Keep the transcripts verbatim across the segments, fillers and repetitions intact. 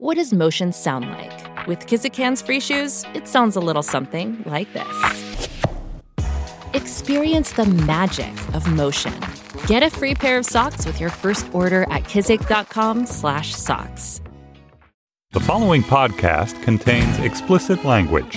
What does motion sound like? With Kizik hands-free shoes, it sounds a little something like this. Experience the magic of motion. Get a free pair of socks with your first order at kizik.com slash socks. The following podcast contains explicit language.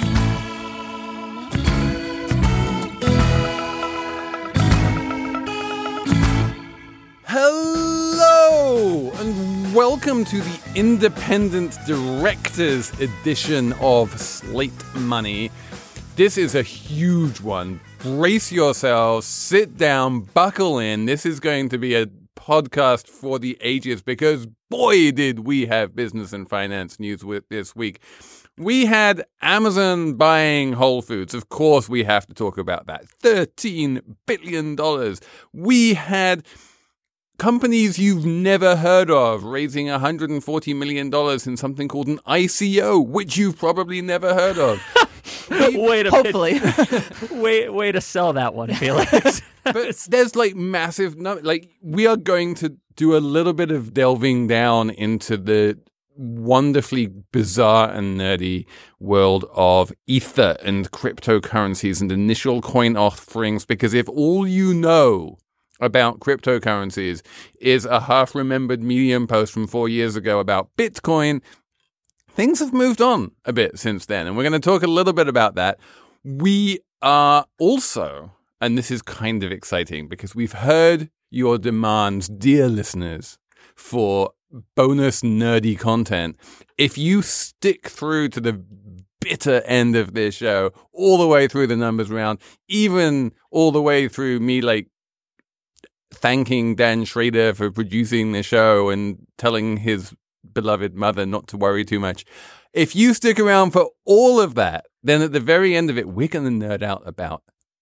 Hello, and welcome to the Independent Directors edition of Slate Money. This is a huge one. Brace yourselves, sit down, buckle in. This is going to be a podcast for the ages because, boy, did we have business and finance news with this week. We had Amazon buying Whole Foods. Of course, we have to talk about that. thirteen billion dollars. We had companies you've never heard of raising one hundred forty million dollars in something called an I C O, which you've probably never heard of. way to Hopefully. way, way to sell that one, Felix. But there's like massive, no, like we are going to do a little bit of delving down into the wonderfully bizarre and nerdy world of Ether and cryptocurrencies and initial coin offerings, because if all you know about cryptocurrencies is a half-remembered Medium post from four years ago about Bitcoin, things have moved on a bit since then, and we're going to talk a little bit about that. We are also, and this is kind of exciting because we've heard your demands, dear listeners, for bonus nerdy content. If you stick through to the bitter end of this show, all the way through the numbers round, even all the way through me like thanking Dan Schrader for producing the show and telling his beloved mother not to worry too much. If you stick around for all of that, then at the very end of it, we're going to nerd out about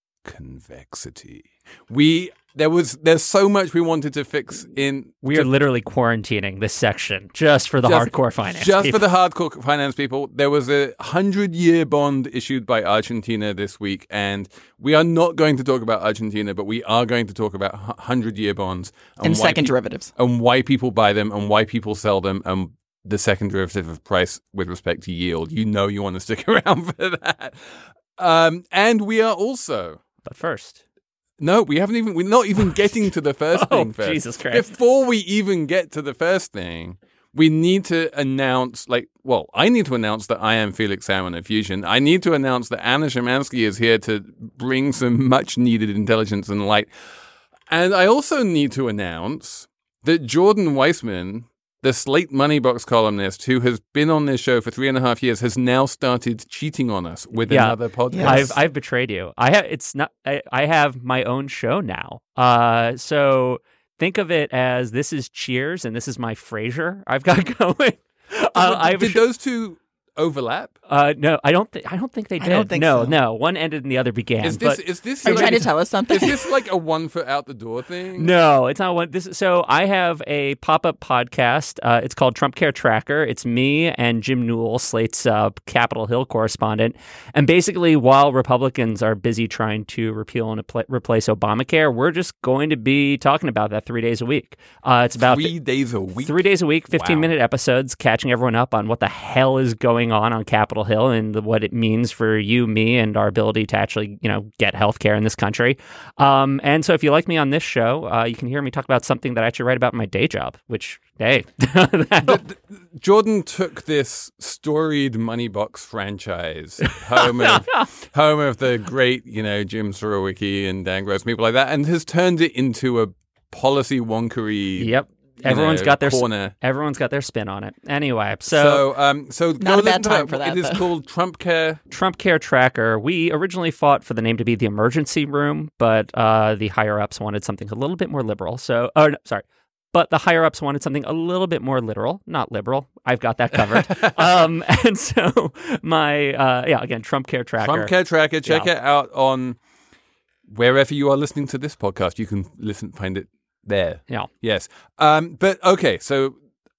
convexity. We there was there's so much we wanted to fix in. We are literally quarantining this section just for the just, hardcore finance. Just people. for the hardcore finance people. There was a hundred-year bond issued by Argentina this week, and we are not going to talk about Argentina, but we are going to talk about hundred-year bonds and, and second pe- derivatives, and why people buy them, and why people sell them, and the second derivative of price with respect to yield. You know, you want to stick around for that. Um, and we are also, but first. No, we haven't even, we're not even getting to the first oh, thing first. Jesus Christ. Before we even get to the first thing, we need to announce, like, well, I need to announce that I am Felix Salmon of Fusion. I need to announce that Anna Szymanski is here to bring some much needed intelligence and light. And I also need to announce that Jordan Weissman, the Slate Money Box columnist who has been on this show for three and a half years, has now started cheating on us with yeah. another podcast. Yes. I've I've betrayed you. I have. It's not. I, I have my own show now. Uh, so think of it as this is Cheers and this is my Frasier. I've got going. Uh, Did, did those two overlap? Uh, no, I don't think. I don't think they did. I don't think no, so. no. One ended and the other began. Is this? but, Is this? Are you like, trying to tell us something? Is this like a one foot out the door thing? No, it's not one. This so I have a pop up podcast. Uh, it's called Trump Care Tracker. It's me and Jim Newell, Slate's uh, Capitol Hill correspondent. And basically, while Republicans are busy trying to repeal and apl- replace Obamacare, we're just going to be talking about that three days a week. Uh, it's about three th- days a week. Three days a week, fifteen wow. minute episodes, catching everyone up on what the hell is going on on Capitol Hill and the, what it means for you, me, and our ability to actually, you know, get healthcare in this country. Um, and so if you like me on this show, uh, you can hear me talk about something that I actually write about in my day job, which, hey. the, the, Jordan took this storied Money Box franchise, home of, home of the great, you know, Jim Surowiecki and Dan Gross, people like that, and has turned it into a policy wonkery. Yep. Everyone's know, got their corner. Everyone's got their spin on it. Anyway, so so um, so not go a bad to time that. for that. It is though. called Trump Care. Trump Care Tracker. We originally fought for the name to be the emergency room, but uh, the higher ups wanted something a little bit more liberal. So, oh, no, sorry. But the higher ups wanted something a little bit more literal, not liberal. I've got that covered. um, and so my, uh, yeah, again, Trump Care Tracker. Trump Care Tracker. Check Yeah. it out on wherever you are listening to this podcast. You can listen, find it there. Yeah. Yes. Um, but okay, so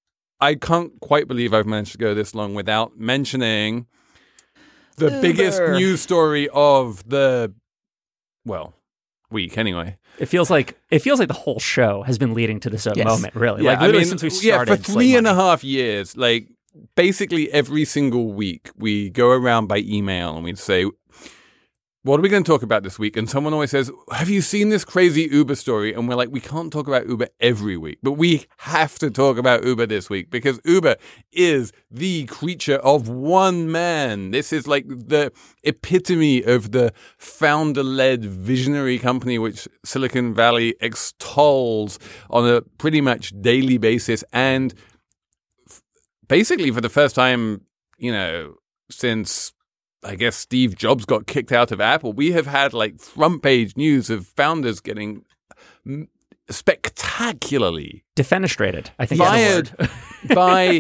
I can't quite believe I've managed to go this long without mentioning the Uber. biggest news story of the, well, week anyway. It feels like it feels like the whole show has been leading to this uh, Yes. moment, really. Yeah, like I literally mean, since we yeah, started. for three Slate and a Money. half years, like basically every single week we go around by email and we say, what are we going to talk about this week? And someone always says, have you seen this crazy Uber story? And we're like, we can't talk about Uber every week, but we have to talk about Uber this week because Uber is the creature of one man. This is like the epitome of the founder-led visionary company which Silicon Valley extols on a pretty much daily basis. And f- basically for the first time, you know, since I guess Steve Jobs got kicked out of Apple, we have had like front page news of founders getting spectacularly defenestrated, I think, fired by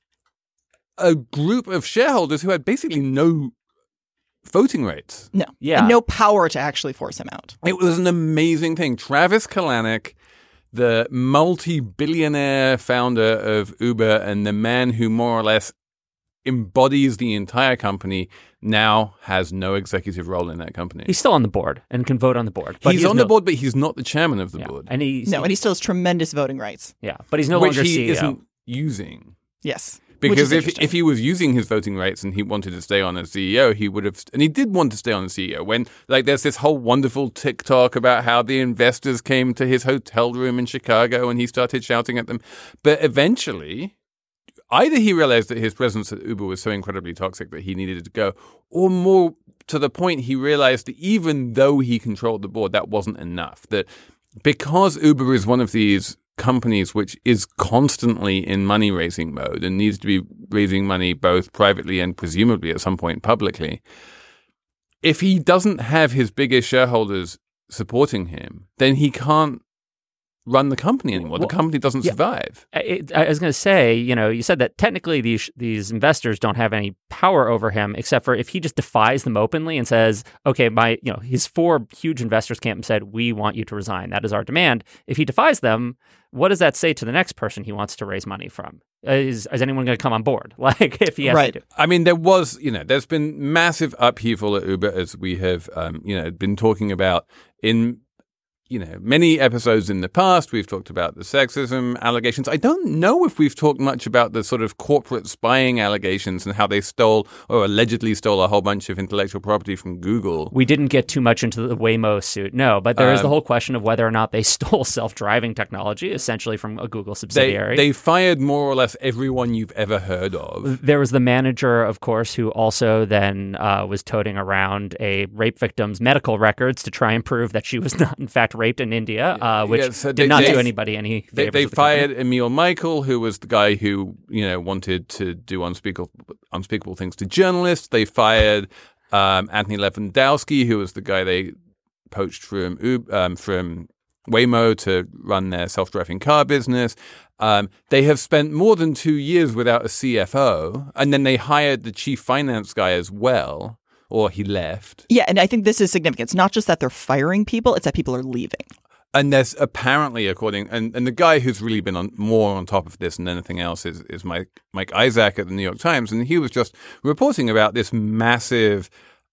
a group of shareholders who had basically no voting rights. No. Yeah. And no power to actually force him out. It was an amazing thing. Travis Kalanick, the multi-billionaire founder of Uber and the man who more or less embodies the entire company, now has no executive role in that company. He's still on the board and can vote on the board. But he's he on no, the board, but he's not the chairman of the yeah. board. And he's, No, and he still has tremendous voting rights. yeah, but he's no which longer he C E O. isn't using. Yes. Because Which is if interesting. if he was using his voting rights and he wanted to stay on as C E O, he would have, and he did want to stay on as C E O. When like there's this whole wonderful TikTok about how the investors came to his hotel room in Chicago and he started shouting at them, but eventually, either he realized that his presence at Uber was so incredibly toxic that he needed to go, or more to the point, he realized that even though he controlled the board, that wasn't enough. That because Uber is one of these companies which is constantly in money raising mode and needs to be raising money both privately and presumably at some point publicly, if he doesn't have his biggest shareholders supporting him, then he can't run the company anymore. Well, the company doesn't yeah. survive. I, I was going to say, you know, you said that technically these these investors don't have any power over him, except for if he just defies them openly and says, "Okay, my, you know, his four huge investors came and said, we want you to resign. That is our demand." If he defies them, what does that say to the next person he wants to raise money from? Is is anyone going to come on board? Like if he has Right. to do. I mean, there was, you know, there's been massive upheaval at Uber, as we have, um, you know, been talking about in. You know, many episodes in the past, we've talked about the sexism allegations. I don't know if we've talked much about the sort of corporate spying allegations and how they stole or allegedly stole a whole bunch of intellectual property from Google. We didn't get too much into the Waymo suit, no, but there is Um, the whole question of whether or not they stole self-driving technology, essentially from a Google They, subsidiary. they fired more or less everyone you've ever heard of. There was the manager, of course, who also then uh, was toting around a rape victim's medical records to try and prove that she was not, in fact, raped in India, uh, which Yeah, so did they- not they- do anybody any They, favors they with the company. fired Emil Michael, who was the guy who, you know, wanted to do unspeakable, unspeakable things to journalists. They fired um, Anthony Lewandowski, who was the guy they poached from Uber, um, from Waymo to run their self-driving car business. Um, they have spent more than two years without a C F O, and then they hired the chief finance guy as well, or he left. Yeah, and I think this is significant. It's not just that they're firing people, it's that people are leaving. And there's apparently, according, and, and the guy who's really been on more on top of this than anything else is, is Mike, Mike Isaac at the New York Times. And he was just reporting about this massive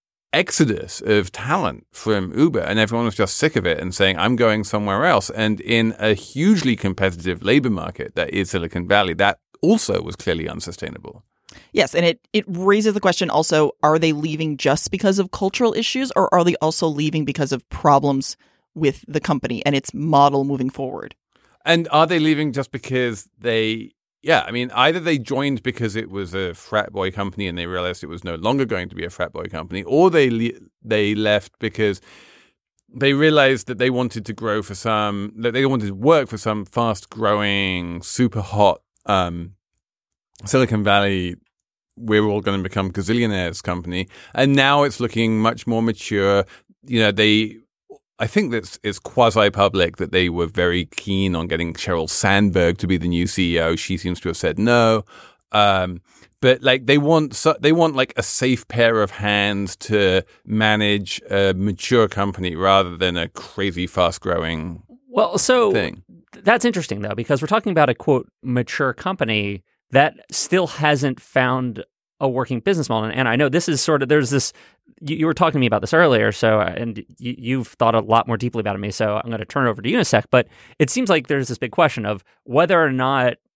exodus of talent from Uber. And everyone was just sick of it and saying, I'm going somewhere else. And in a hugely competitive labor market that is Silicon Valley, that also was clearly unsustainable. Yes, and it, it raises the question also, are they leaving just because of cultural issues, or are they also leaving because of problems with the company and its model moving forward? And are they leaving just because they, yeah, I mean, either they joined because it was a frat boy company and they realized it was no longer going to be a frat boy company, or they le- they left because they realized that they wanted to grow for some, that they wanted to work for some fast growing, super hot um, Silicon Valley, we're all going to become gazillionaires company. And now it's looking much more mature. You know, they, I think that it's quasi-public that they were very keen on getting Sheryl Sandberg to be the new C E O. She seems to have said no. Um, but like they want, so, they want like a safe pair of hands to manage a mature company rather than a crazy fast-growing Well, so thing. that's interesting, though, because we're talking about a, quote, mature company that still hasn't found a working business model. And I know this is sort of, there's this, you, you were talking to me about this earlier, so, and you, you've thought a lot more deeply about it than me, so I'm going to turn it over to you in a sec. But it seems like there's this big question of whether or not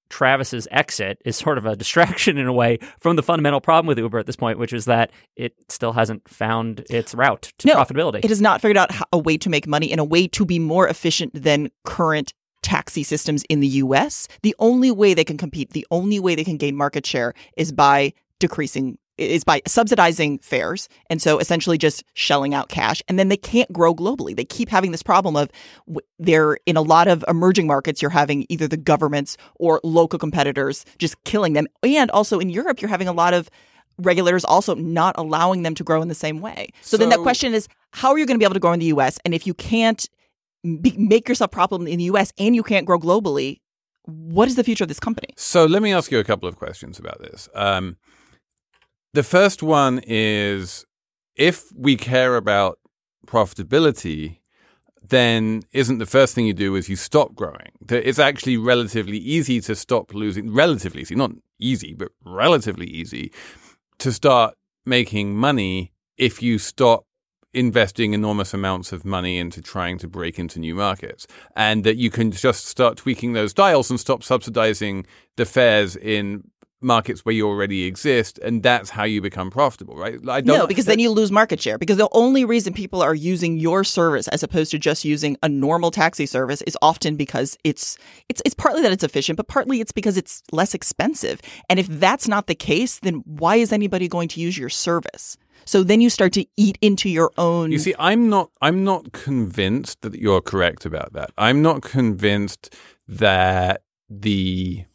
Travis's exit is sort of a distraction in a way from the fundamental problem with Uber at this point, which is that it still hasn't found its route to no, profitability. It has not figured out a way to make money in a way to be more efficient than current taxi systems in the U S. The only way they can compete, the only way they can gain market share is by decreasing is by subsidizing fares, and so essentially just shelling out cash. And then they can't grow globally. They keep having this problem of they're in a lot of emerging markets, you're having either the governments or local competitors just killing them. And also in Europe, you're having a lot of regulators also not allowing them to grow in the same way. So, so then the question is, how are you going to be able to grow in the U S? And if you can't be, make yourself profitable in the U S and you can't grow globally, what is the future of this company? So let me ask you a couple of questions about this. Um, The first one is, if we care about profitability, then isn't the first thing you do is you stop growing? It's actually relatively easy to stop losing, relatively easy, not easy, but relatively easy to start making money if you stop investing enormous amounts of money into trying to break into new markets, and that you can just start tweaking those dials and stop subsidizing the fares in markets where you already exist, and that's how you become profitable, right? I don't, no, because then you lose market share. Because the only reason people are using your service as opposed to just using a normal taxi service is often because it's it's it's partly that it's efficient, but partly it's because it's less expensive. And if that's not the case, then why is anybody going to use your service? So then you start to eat into your own. You see, I'm not I'm not convinced that you're correct about that. I'm not convinced that the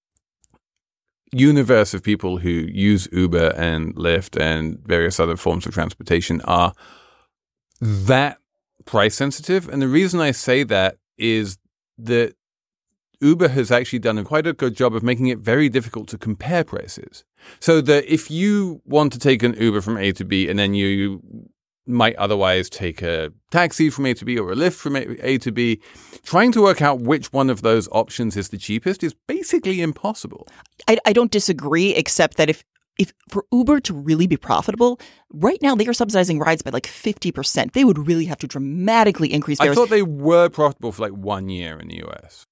universe of people who use Uber and Lyft and various other forms of transportation are that price sensitive. And the reason I say that is that Uber has actually done a quite a good job of making it very difficult to compare prices. So that if you want to take an Uber from A to B and then you might otherwise take a taxi from A to B or a Lyft from A to B, trying to work out which one of those options is the cheapest is basically impossible. I, I don't disagree, except that if if for Uber to really be profitable, right now they are subsidizing rides by like fifty percent. They would really have to dramatically increase fares. I thought they were profitable for like one year in the U S.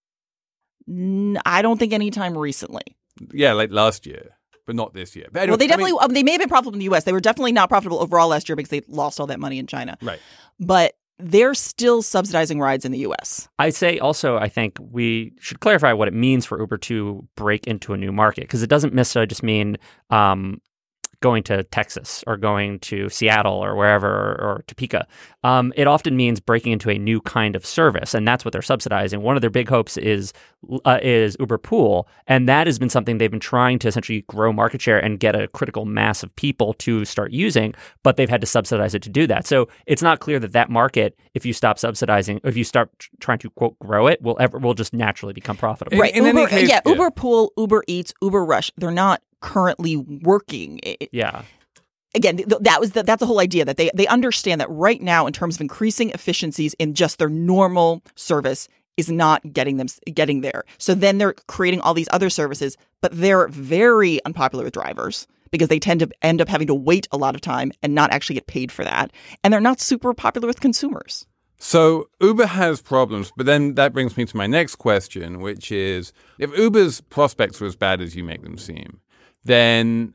I don't think any time recently. Yeah, like last year. But not this year. But anyway, well, they definitely, I mean, um, they may have been profitable in the U S. They were definitely not profitable overall last year because they lost all that money in China. Right. But they're still subsidizing rides in the U S. I'd say also, I think we should clarify what it means for Uber to break into a new market, because it doesn't necessarily just mean um, going to Texas or going to Seattle or wherever, or, or Topeka. Um, it often means breaking into a new kind of service, and that's what they're subsidizing. One of their big hopes is uh, is Uber Pool, and that has been something they've been trying to essentially grow market share and get a critical mass of people to start using, but they've had to subsidize it to do that. So it's not clear that that market, if you stop subsidizing, if you start tr- trying to, quote, grow it, will ever will just naturally become profitable. Right. In, in Uber, case, yeah, yeah, Uber Pool, Uber Eats, Uber Rush, they're not currently working. It, yeah. Again, th- that was the, that's the whole idea, that they they understand that right now, in terms of increasing efficiencies in just their normal service, is not getting them getting there. So then they're creating all these other services, but they're very unpopular with drivers because they tend to end up having to wait a lot of time and not actually get paid for that, and they're not super popular with consumers. So Uber has problems, but then that brings me to my next question, which is, if Uber's prospects are as bad as you make them seem, then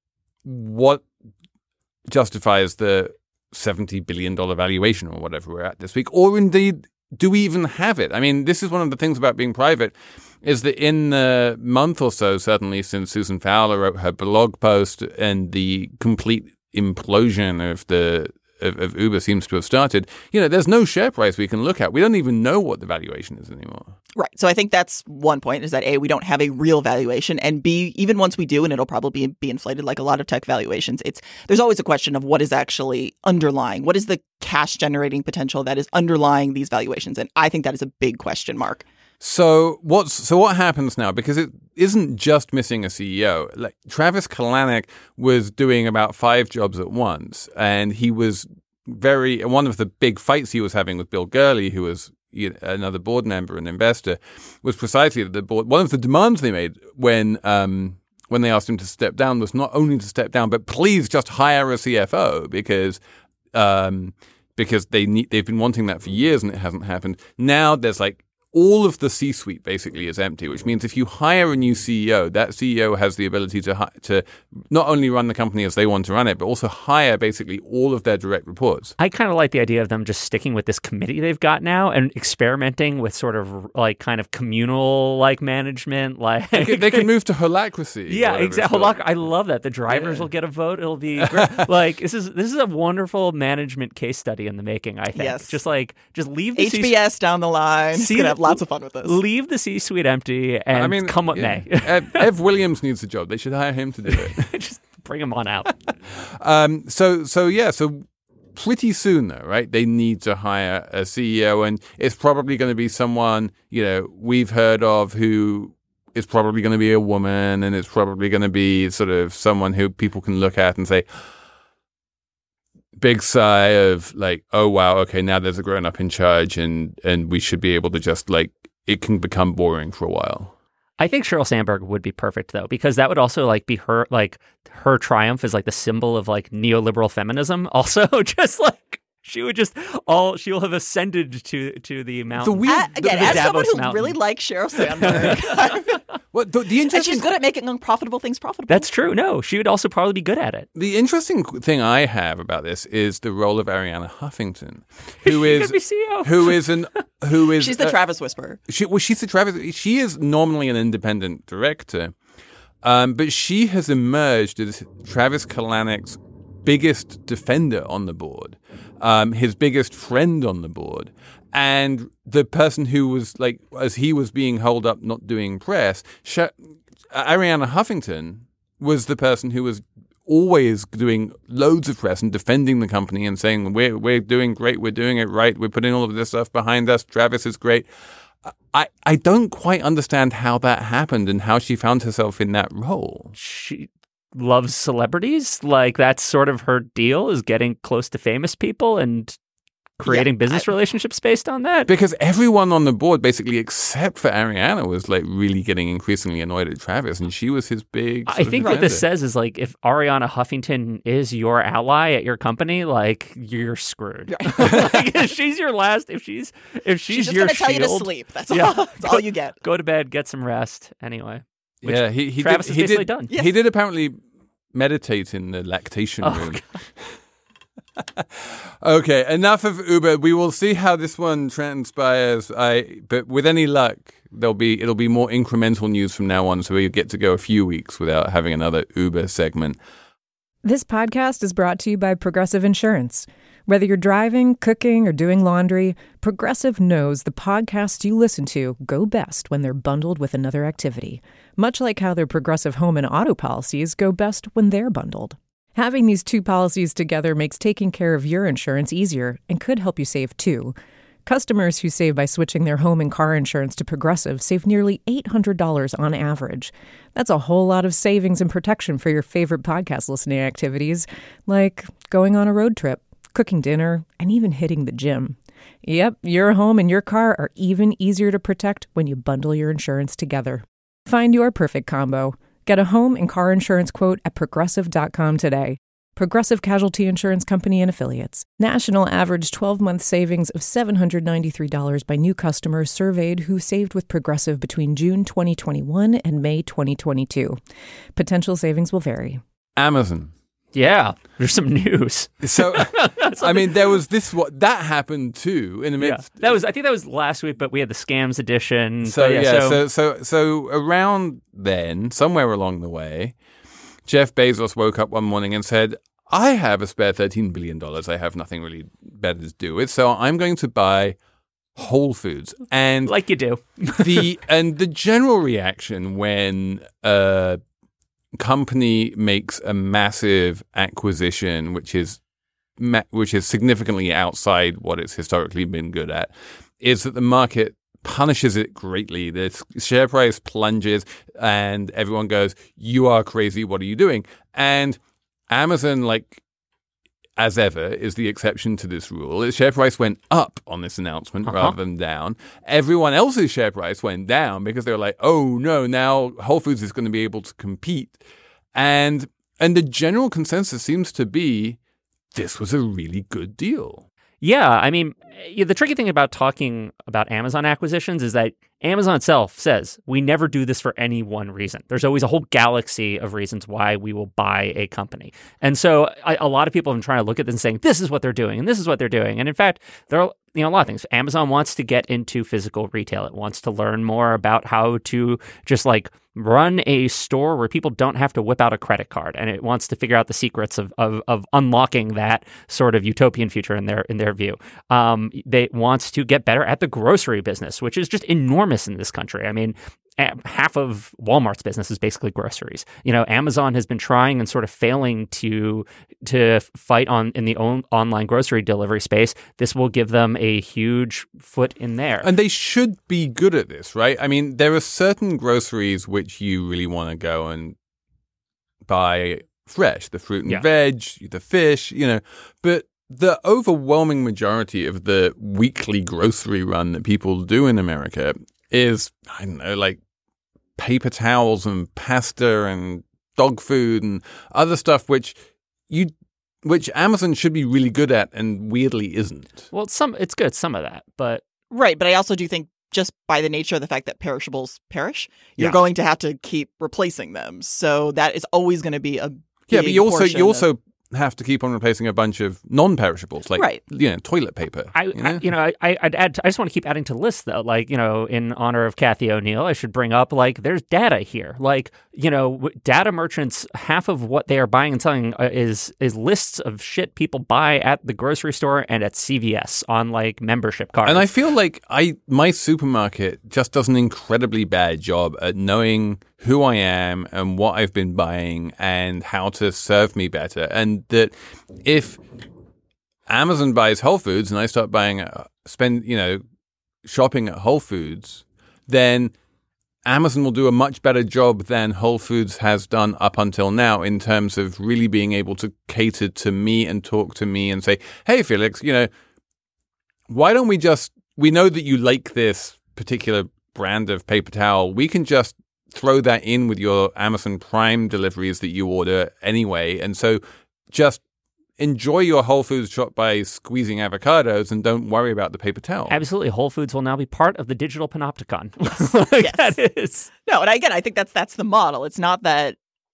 what justifies the seventy billion dollars valuation or whatever we're at this week? Or indeed, do we even have it? I mean, this is one of the things about being private, is that in the month or so, certainly since Susan Fowler wrote her blog post and the complete implosion of the of, of Uber seems to have started, you know, there's no share price we can look at. We don't even know what the valuation is anymore. Right. So I think that's one point, is that A, we don't have a real valuation, and B, even once we do, and it'll probably be, be inflated like a lot of tech valuations, it's there's always a question of what is actually underlying. What is the cash generating potential that is underlying these valuations? And I think that is a big question mark. So what's so what happens now? Because it isn't just missing a C E O. Like Travis Kalanick was doing about five jobs at once, and he was very one of the big fights he was having with Bill Gurley, who was, you know, another board member and investor, was precisely that the board. One of the demands they made when um, when they asked him to step down was not only to step down, but please just hire a C F O, because um, because they need they've been wanting that for years and it hasn't happened. Now there's like all of the C-suite basically is empty, which means if you hire a new C E O, that C E O has the ability to hi- to not only run the company as they want to run it, but also hire basically all of their direct reports. I kind of like the idea of them just sticking with this committee they've got now and experimenting with sort of like kind of communal like management. Like They can, they can move to holacracy. Yeah, whatever it's exactly. called. I love that. The drivers Yeah. will get a vote. It'll be great. Like this is this is a wonderful management case study in the making. I think. Yes. Just like just leave the H B S down the line. He's See gonna the- have lots of fun with this. leave the C-suite empty and I mean, come what yeah. may. Ev, Ev Williams needs a job. They should hire him to do it. Just bring him on out. Um, so, so yeah, so pretty soon though, right? They need to hire a C E O, and it's probably going to be someone, you know, we've heard of who is probably going to be a woman, and it's probably going to be sort of someone who people can look at and say, big sigh of like, oh wow, okay, now there's a grown up in charge, and and we should be able to just like, it can become boring for a while. I think Sheryl Sandberg would be perfect though, because that would also like be her like her triumph is like the symbol of like neoliberal feminism. Also, just like she would just all she'll have ascended to to the mountain. The weird, Uh, again, the, as Davos someone who Mountain. really likes Sheryl Sandberg, well, the, the and interesting she's good at making unprofitable things profitable. That's true. No, she would also probably be good at it. The interesting thing I have about this is the role of Arianna Huffington, who She is could be C E O. who is an who is she's the uh, Travis Whisperer. She, well, she's the Travis. She is normally an independent director, um, but she has emerged as Travis Kalanick's biggest defender on the board, um, his biggest friend on the board, and the person who was like, as he was being held up not doing press, Sh- Arianna Huffington was the person who was always doing loads of press and defending the company and saying, we're, we're doing great, we're doing it right, we're putting all of this stuff behind us, Travis is great. I, I don't quite understand how that happened and how she found herself in that role. She loves celebrities. Like that's sort of her deal is getting close to famous people and creating Yeah, business I- relationships based on that. Because everyone on the board, basically, except for Arianna, was like really getting increasingly annoyed at Travis, and she was his big. I sort of think what this defender. says is like if Arianna Huffington is your ally at your company, like you're screwed. Like, if she's your last, if she's if she's, She's just your going to tell you to shield, sleep. That's Yeah. all. That's all you get. go to bed, get some rest. Anyway, which Yeah, he, he Travis did, is he basically did, done. Yes. He did apparently meditate in the lactation Oh, room. Okay, enough of Uber. We will see how this one transpires. I, but with any luck, there'll be it'll be more incremental news from now on, so we get to go a few weeks without having another Uber segment. This podcast is brought to you by Progressive Insurance. Whether you're driving, cooking, or doing laundry, Progressive knows the podcasts you listen to go best when they're bundled with another activity, much like how their Progressive home and auto policies go best when they're bundled. Having these two policies together makes taking care of your insurance easier and could help you save too. Customers who save by switching their home and car insurance to Progressive save nearly eight hundred dollars on average. That's a whole lot of savings and protection for your favorite podcast listening activities, like going on a road trip, cooking dinner, and even hitting the gym. Yep, your home and your car are even easier to protect when you bundle your insurance together. Find your perfect combo. Get a home and car insurance quote at progressive dot com today. Progressive Casualty Insurance Company and Affiliates. National average twelve-month savings of seven hundred ninety-three dollars by new customers surveyed who saved with Progressive between June twenty twenty-one and May twenty twenty-two. Potential savings will vary. Amazon. Yeah, there's some news. So, I mean, there was this what that happened too in the Yeah, midst. that was I think that was last week, but we had the scams edition. So But yeah, yeah, so, so so around then, somewhere along the way, Jeff Bezos woke up one morning and said, "I have a spare thirteen billion dollars. I have nothing really better to do with, so I'm going to buy Whole Foods." And like you do. the and the general reaction when a company makes a massive acquisition, which is ma- which is significantly outside what it's historically been good at, is that the market punishes it greatly. The share price plunges, and everyone goes, "You are crazy. What are you doing?" And Amazon, like as ever, is the exception to this rule. Its share price went up on this announcement Uh-huh. rather than down. Everyone else's share price went down because they were like, "Oh no, now Whole Foods is going to be able to compete." And and the general consensus seems to be this was a really good deal. Yeah, I mean, yeah, the tricky thing about talking about Amazon acquisitions is that Amazon itself says we never do this for any one reason. There's always a whole galaxy of reasons why we will buy a company. And so I, a lot of people have been trying to look at this and saying, this is what they're doing, and this is what they're doing. And in fact, there are you know, a lot of things. Amazon wants to get into physical retail. It wants to learn more about how to just like run a store where people don't have to whip out a credit card, and it wants to figure out the secrets of of, of unlocking that sort of utopian future in their in their view. Um, they wants to get better at the grocery business, which is just enormous in this country. I mean, half of Walmart's business is basically groceries. You know, Amazon has been trying and sort of failing to to fight on in the own online grocery delivery space. This will give them a huge foot in there. And they should be good at this, right? I mean, there are certain groceries which you really want to go and buy fresh, the fruit and Yeah. veg, the fish, you know, but the overwhelming majority of the weekly grocery run that people do in America is, I don't know, like paper towels and pasta and dog food and other stuff which you which Amazon should be really good at and weirdly isn't. Well, some it's good, some of that, but Right, but I also do think just by the nature of the fact that perishables perish, you're Yeah. going to have to keep replacing them. So that is always going to be a big Yeah, but you also portion you of- also have to keep on replacing a bunch of non-perishables, like Right. you know, toilet paper. I, you know? I you know, I, I- I'd add. I just want to keep adding to the list, though. Like, you know, in honor of Kathy O'Neill, I should bring up like there's data here. Like, you know, w- data merchants, half of what they are buying and selling uh, is is lists of shit people buy at the grocery store and at C V S on like membership cards. And I feel like I my supermarket just does an incredibly bad job at knowing who I am and what I've been buying and how to serve me better. And that if Amazon buys Whole Foods and I start buying, uh, spend, you know, shopping at Whole Foods, then Amazon will do a much better job than Whole Foods has done up until now in terms of really being able to cater to me and talk to me and say, hey, Felix, you know, why don't we just, we know that you like this particular brand of paper towel. We can just throw that in with your Amazon Prime deliveries that you order anyway. And so just enjoy your Whole Foods shop by squeezing avocados and don't worry about the paper towel. Absolutely, Whole Foods will now be part of the digital panopticon. Yes. Like, that is. No, and again, I think that's that's the model. It's not that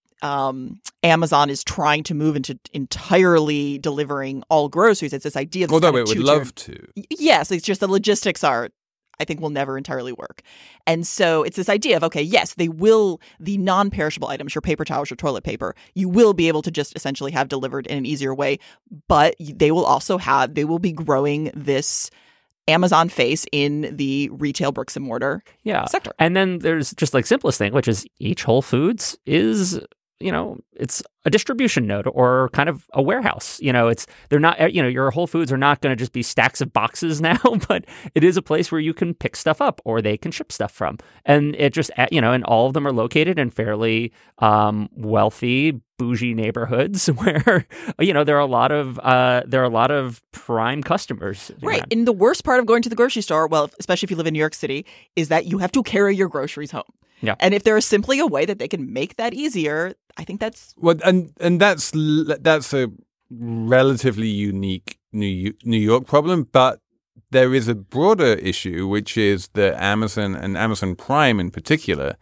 um, Amazon is trying to move into entirely delivering all groceries. It's this idea. Of this Although kind it of would two-tier- love to. Y- Yes, it's just the logistics are, I think, will never entirely work. And so it's this idea of, okay, yes, they will, the non-perishable items, your paper towels, your toilet paper, you will be able to just essentially have delivered in an easier way. But they will also have, they will be growing this Amazon face in the retail bricks and mortar Yeah. sector. And then there's just like simplest thing, which is each Whole Foods is, you know, it's a distribution node or kind of a warehouse. You know, it's they're not, you know, your Whole Foods are not going to just be stacks of boxes now, but it is a place where you can pick stuff up or they can ship stuff from. And it just, you know, and all of them are located in fairly um, wealthy, bougie neighborhoods where, you know, there are a lot of uh, there are a lot of prime customers. Right. around. And the worst part of going to the grocery store, well, especially if you live in New York City, is that you have to carry your groceries home. Yeah. And if there is simply a way that they can make that easier, I think that's Well, and and that's l- that's a relatively unique New New York problem, but there is a broader issue, which is that Amazon and Amazon Prime in particular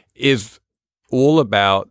is all about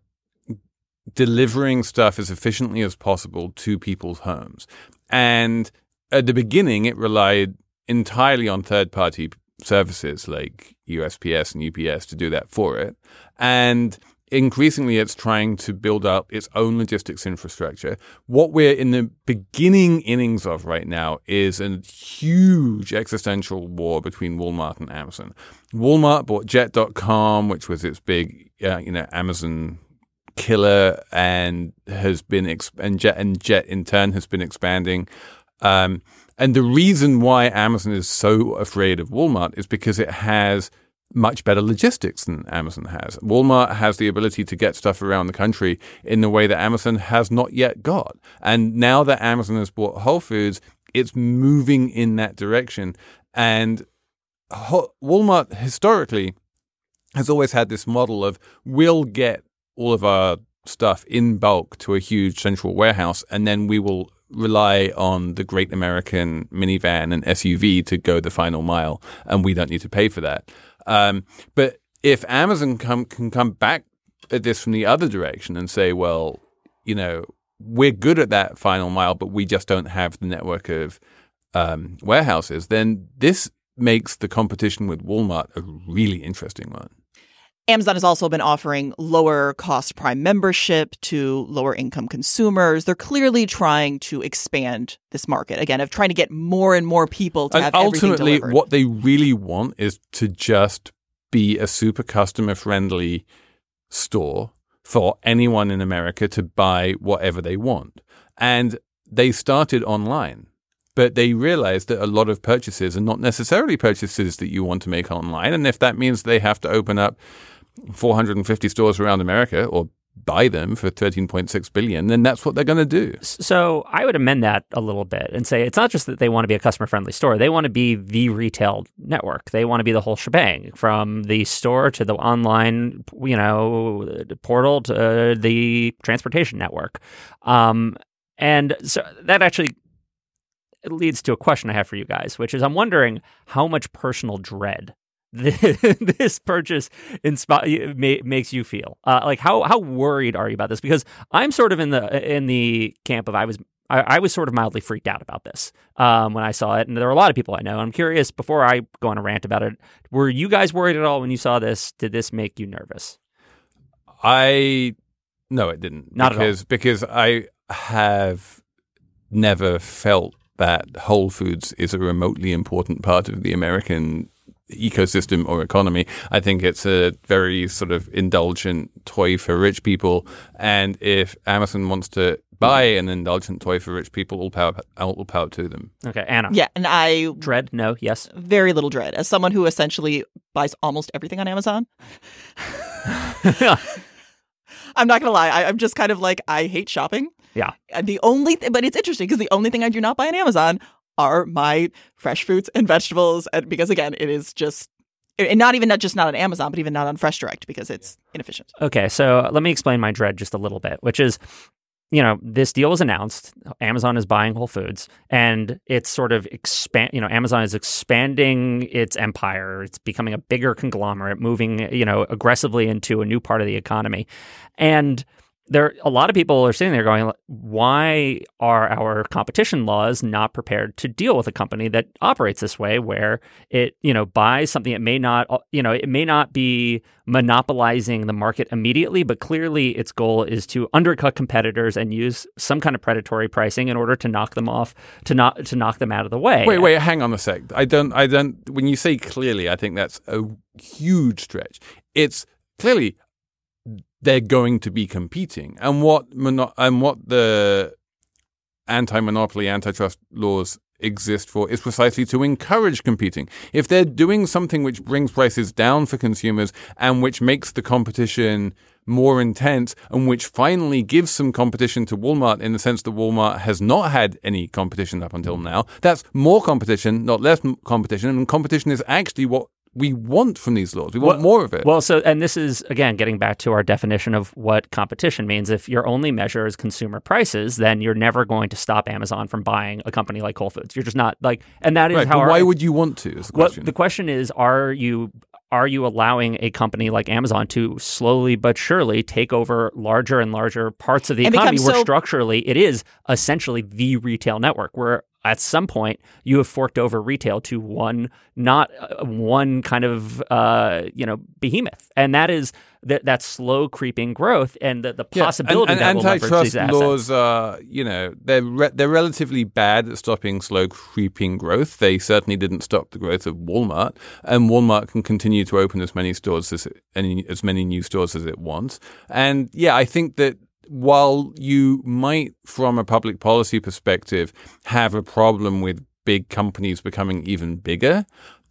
delivering stuff as efficiently as possible to people's homes. And at the beginning, it relied entirely on third-party services like U S P S and U P S to do that for it. And increasingly, it's trying to build up its own logistics infrastructure. What we're in the beginning innings of right now is a huge existential war between Walmart and Amazon. Walmart bought Jet dot com, which was its big, uh, you know, Amazon killer, and has been exp- and Jet and Jet in turn has been expanding. Um, and the reason why Amazon is so afraid of Walmart is because it has much better logistics than Amazon has. Walmart has the ability to get stuff around the country in the way that Amazon has not yet got. And now that Amazon has bought Whole Foods, it's moving in that direction. And Ho- Walmart historically has always had this model of we'll get all of our stuff in bulk to a huge central warehouse, and then we will rely on the great American minivan and S U V to go the final mile, and we don't need to pay for that. Um, but if Amazon come, can come back at this from the other direction and say, well, you know, we're good at that final mile, but we just don't have the network of um, warehouses, then this makes the competition with Walmart a really interesting one. Amazon has also been offering lower cost Prime membership to lower income consumers. They're clearly trying to expand this market again, of trying to get more and more people to and have everything ultimately, delivered. what they really want is to just be a super customer friendly store for anyone in America to buy whatever they want. And they started online. But they realized that a lot of purchases are not necessarily purchases that you want to make online. And if that means they have to open up four hundred fifty stores around America or buy them for thirteen point six billion dollars, then that's what they're going to do. So I would amend that a little bit and say it's not just that they want to be a customer-friendly store. They want to be the retail network. They want to be the whole shebang, from the store to the online, you know, portal to uh, the transportation network. Um, and so that actually it leads to a question I have for you guys, which is I'm wondering how much personal dread this purchase insp- makes you feel. Uh, like how how worried are you about this? Because I'm sort of in the in the camp of I was I, I was sort of mildly freaked out about this um, when I saw it, and there are a lot of people I know. I'm curious, before I go on a rant about it, were you guys worried at all when you saw this? Did this make you nervous? I no, it didn't. Not because, at all. Because I have never felt that Whole Foods is a remotely important part of the American ecosystem or economy. I think it's a very sort of indulgent toy for rich people. And if Amazon wants to buy an indulgent toy for rich people, all power, all power to them. Okay, Anna. Yeah, and I Dread? No. Yes. very little dread. As someone who essentially buys almost everything on Amazon, I'm not going to lie. I, I'm just kind of like, I hate shopping. Yeah. And the only th- but it's interesting because the only thing I do not buy on Amazon are my fresh fruits and vegetables. And because again, it is just, and not even not just not on Amazon, but even not on Fresh Direct because it's inefficient. Okay, so let me explain my dread just a little bit, which is, you know, this deal was announced. Amazon is buying Whole Foods, and it's sort of expand. You know, Amazon is expanding its empire. It's becoming a bigger conglomerate, moving, you know, aggressively into a new part of the economy, and there, a lot of people are sitting there going, why are our competition laws not prepared to deal with a company that operates this way, where it, you know, buys something it may not, you know, it may not be monopolizing the market immediately, but clearly its goal is to undercut competitors and use some kind of predatory pricing in order to knock them off, to not to knock them out of the way. Wait, wait, hang on a sec. I don't, I don't, when you say clearly, I think that's a huge stretch. It's clearly they're going to be competing. And what mono- and what the anti-monopoly, antitrust laws exist for is precisely to encourage competing. If they're doing something which brings prices down for consumers and which makes the competition more intense and which finally gives some competition to Walmart in the sense that Walmart has not had any competition up until now, that's more competition, not less competition. And competition is actually what we want from these laws. We want well, more of it. Well, so, and this is, again, getting back to our definition of what competition means. If your only measure is consumer prices, then you're never going to stop Amazon from buying a company like Whole Foods. You're just not like, and that is right, how. But our, why would you want to? Is the question. Well, the question is, are you are you allowing a company like Amazon to slowly but surely take over larger and larger parts of the And economy, become where so- structurally it is essentially the retail network, where at some point you have forked over retail to one, not uh, one kind of, uh, you know, behemoth. And that is that that slow creeping growth and the, the possibility yeah, and, that and will leverage antitrust these assets. laws are, you know, they're re- they're relatively bad at stopping slow creeping growth. They certainly didn't stop the growth of Walmart, and Walmart can continue to open as many stores as it, any as many new stores as it wants. And yeah, I think that while you might, from a public policy perspective, have a problem with big companies becoming even bigger,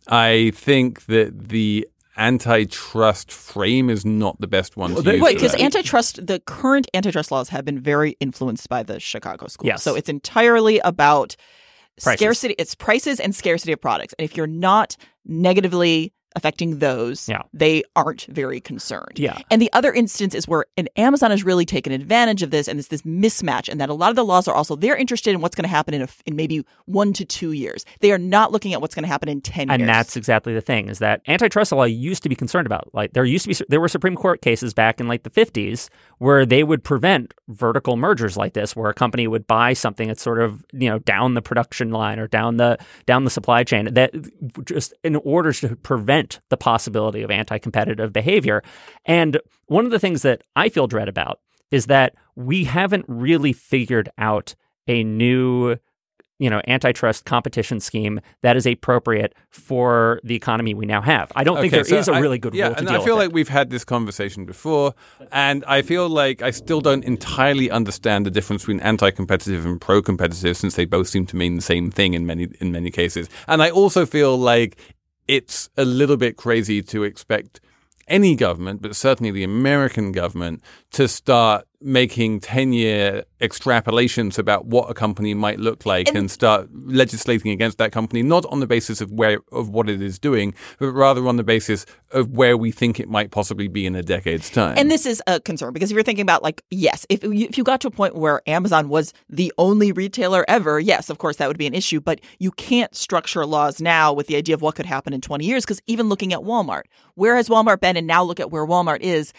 I think that the antitrust frame is not the best one to Well, they- use. Right, for because that. antitrust, the current antitrust laws have been very influenced by the Chicago School. Yes. So it's entirely about Prices. scarcity. It's prices and scarcity of products. And if you're not negatively affecting those, Yeah. they aren't very concerned. Yeah. And the other instance is where an Amazon has really taken advantage of this, and it's this mismatch, and that a lot of the laws are also, they're interested in what's going to happen in, a, in maybe one to two years. They are not looking at what's going to happen in ten And years. that's exactly the thing, is that antitrust law used to be concerned about. Like there used to be, there were Supreme Court cases back in like the fifties where they would prevent vertical mergers like this, where a company would buy something that's sort of, you know, down the production line or down the down the supply chain, that just in order to prevent the possibility of anti-competitive behavior. And one of the things that I feel dread about is that we haven't really figured out a new, you know, antitrust competition scheme that is appropriate for the economy we now have. I don't think Okay, there so is a I- really good yeah, rule to and deal I feel with like it. we've had this conversation before, and I feel like I still don't entirely understand the difference between anti-competitive and pro-competitive, since they both seem to mean the same thing in many in many cases. And I also feel like it's a little bit crazy to expect any government, but certainly the American government, to start making ten-year extrapolations about what a company might look like and, and start legislating against that company, not on the basis of where of what it is doing, but rather on the basis of where we think it might possibly be in a decade's time. And this is a concern, because if you're thinking about, like, yes, if you, if you got to a point where Amazon was the only retailer ever, yes, of course, that would be an issue. But you can't structure laws now with the idea of what could happen in twenty years, because even looking at Walmart, where has Walmart been? And now look at where Walmart is.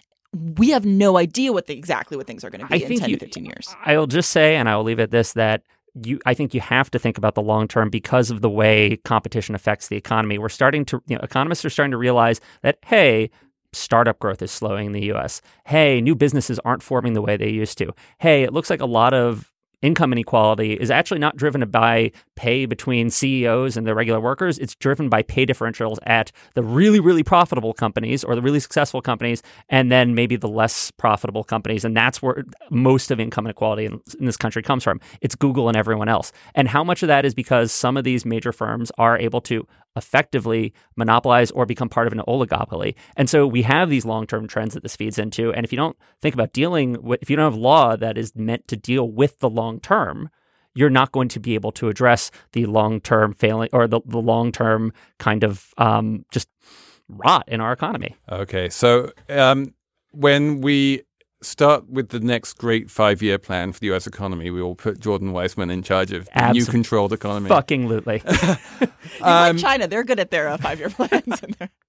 We have no idea what the, exactly what things are going to be I in think ten you, to fifteen years. I'll just say, and I will leave it at this, that you, I think you have to think about the long term because of the way competition affects the economy. We're starting to, you know, economists are starting to realize that, hey, startup growth is slowing in the U S. Hey, new businesses aren't forming the way they used to. Hey, it looks like a lot of income inequality is actually not driven by pay between C E Os and the regular workers. It's driven by pay differentials at the really, really profitable companies or the really successful companies, and then maybe the less profitable companies. And that's where most of income inequality in, in this country comes from. It's Google and everyone else. And how much of that is because some of these major firms are able to effectively monopolize or become part of an oligopoly. And so we have these long-term trends that this feeds into. And if you don't think about dealing with, if you don't have law that is meant to deal with the long term, you're not going to be able to address the long-term failing or the, the long-term kind of um, just rot in our economy. Okay, so um, when we start with the next great five-year plan for the U S economy, we will put Jordan Weissman in charge of the new controlled economy. Fucking lutely. um, like China, they're good at their uh, five-year plans.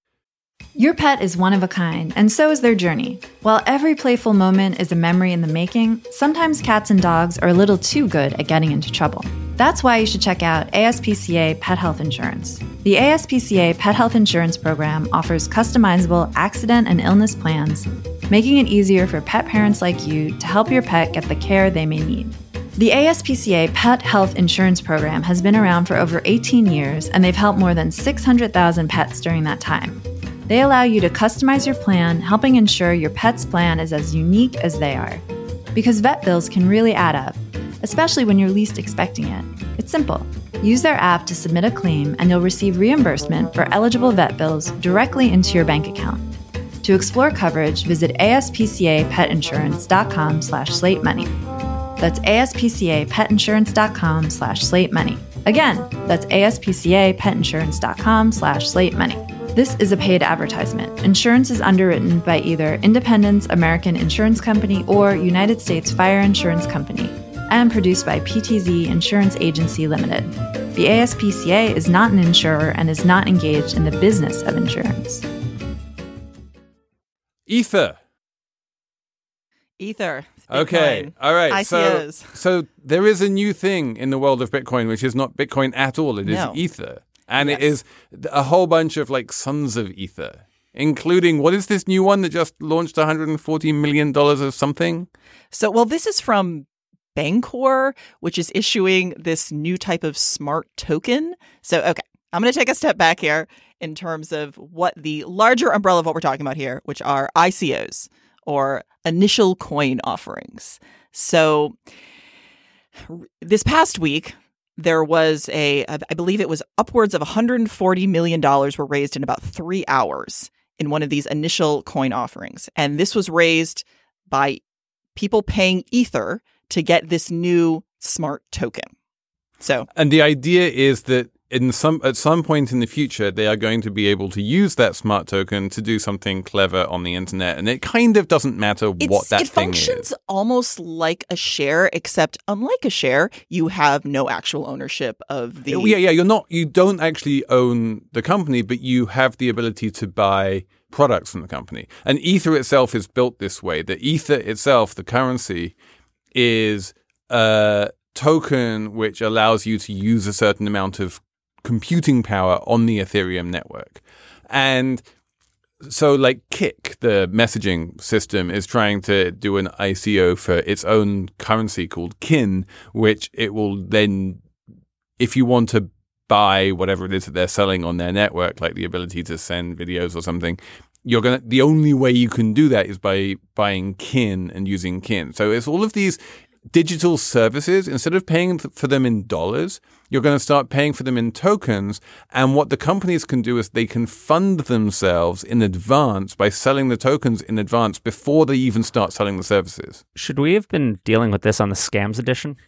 Your pet is one of a kind, and so is their journey. While every playful moment is a memory in the making, sometimes cats and dogs are a little too good at getting into trouble. That's why you should check out A S P C A Pet Health Insurance. The A S P C A Pet Health Insurance Program offers customizable accident and illness plans, making it easier for pet parents like you to help your pet get the care they may need. The A S P C A Pet Health Insurance Program has been around for over eighteen years, and they've helped more than six hundred thousand pets during that time. They allow you to customize your plan, helping ensure your pet's plan is as unique as they are. Because vet bills can really add up, especially when you're least expecting it. It's simple. Use their app to submit a claim, and you'll receive reimbursement for eligible vet bills directly into your bank account. To explore coverage, visit aspcapetinsurance.com slash slate money. That's aspcapetinsurance.com slash slate money. Again, that's aspcapetinsurance.com slash slate money. This is a paid advertisement. Insurance is underwritten by either Independence American Insurance Company or United States Fire Insurance Company and produced by P T Z Insurance Agency Limited. The A S P C A is not an insurer and is not engaged in the business of insurance. Ether. Ether. Okay. Bitcoin, All right. I C Os. So, so there is a new thing in the world of Bitcoin, which is not Bitcoin at all. It is No. Ether. And Yes. it is a whole bunch of like sons of Ether, including, what is this new one that just launched one hundred forty million dollars or something? So, well, this is from Bancor, which is issuing this new type of smart token. So, okay, I'm going to take a step back here in terms of what the larger umbrella of what we're talking about here, which are I C Os, or initial coin offerings. So this past week, there was a, I believe it was upwards of one hundred forty million dollars were raised in about three hours in one of these initial coin offerings. And this was raised by people paying Ether to get this new smart token. So, And the idea is that in some at some point in the future, they are going to be able to use that smart token to do something clever on the internet, and it kind of doesn't matter It's, what that it thing functions is. almost like a share, except unlike a share, you have no actual ownership of the. Yeah, yeah. You're not. You don't actually own the company, but you have the ability to buy products from the company. And Ether itself is built this way. The Ether itself, the currency, is a token which allows you to use a certain amount of computing power on the Ethereum network. And so like Kik, the messaging system, is trying to do an I C O for its own currency called Kin, which it will then, if you want to buy whatever it is that they're selling on their network, like the ability to send videos or something, you're gonna the only way you can do that is by buying Kin and using Kin. So it's all of these digital services. Instead of paying for them in dollars, you're going to start paying for them in tokens. And what the companies can do is they can fund themselves in advance by selling the tokens in advance before they even start selling the services. Should we have been dealing with this on the scams edition?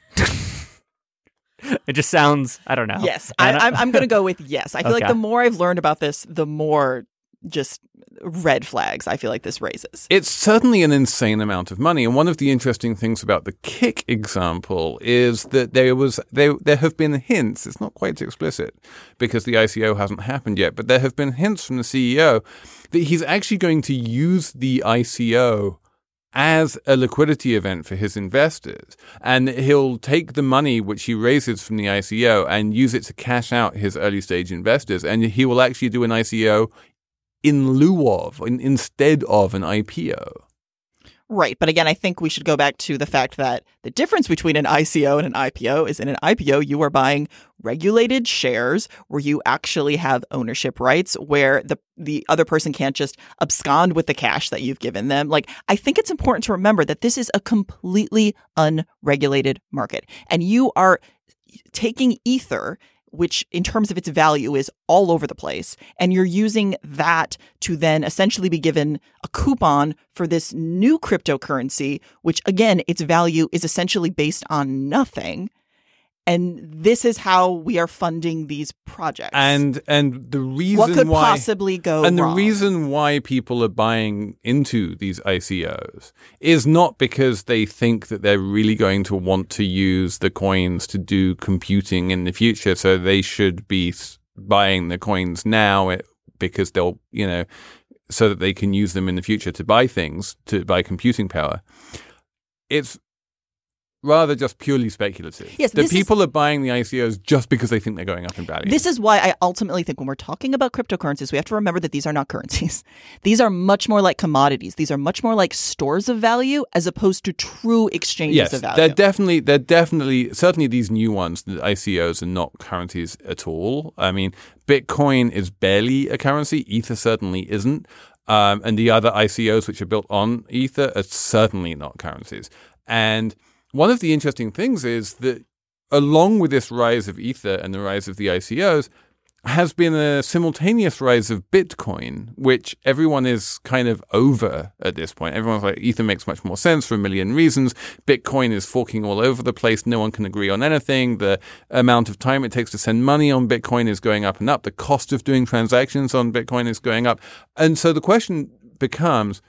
It just sounds, I don't know. Yes, I, I'm, I'm going to go with yes. I feel Okay. like the more I've learned about this, the more just red flags I feel like this raises. It's certainly an insane amount of money. And one of the interesting things about the Kik example is that there was there there have been hints, it's not quite explicit because the I C O hasn't happened yet, but there have been hints from the C E O that he's actually going to use the I C O as a liquidity event for his investors. And he'll take the money which he raises from the I C O and use it to cash out his early stage investors. And he will actually do an I C O in lieu of, in, instead of an I P O. Right. But again, I think we should go back to the fact that the difference between an I C O and an I P O is in an I P O, you are buying regulated shares where you actually have ownership rights, where the, the other person can't just abscond with the cash that you've given them. Like, I think it's important to remember that this is a completely unregulated market, and you are taking Ether, which in terms of its value is all over the place, and you're using that to then essentially be given a coupon for this new cryptocurrency, which again, its value is essentially based on nothing. And this is how we are funding these projects. And and the reason what could why, possibly go and wrong? the reason why people are buying into these I C Os is not because they think that they're really going to want to use the coins to do computing in the future, so they should be buying the coins now because they'll, you know, so that they can use them in the future to buy things, to buy computing power. It's rather just purely speculative. Yes, the this is- people are buying the I C Os just because they think they're going up in value. This is why I ultimately think when we're talking about cryptocurrencies, we have to remember that these are not currencies. These are much more like commodities. These are much more like stores of value as opposed to true exchanges yes, of value. they're definitely, they're definitely, certainly these new ones, the I C Os are not currencies at all. I mean, Bitcoin is barely a currency. Ether certainly isn't. Um, and the other I C Os which are built on Ether are certainly not currencies. And one of the interesting things is that along with this rise of Ether and the rise of the I C Os has been a simultaneous rise of Bitcoin, which everyone is kind of over at this point. Everyone's like, Ether makes much more sense for a million reasons. Bitcoin is forking all over the place. No one can agree on anything. The amount of time it takes to send money on Bitcoin is going up and up. The cost of doing transactions on Bitcoin is going up. And so the question becomes,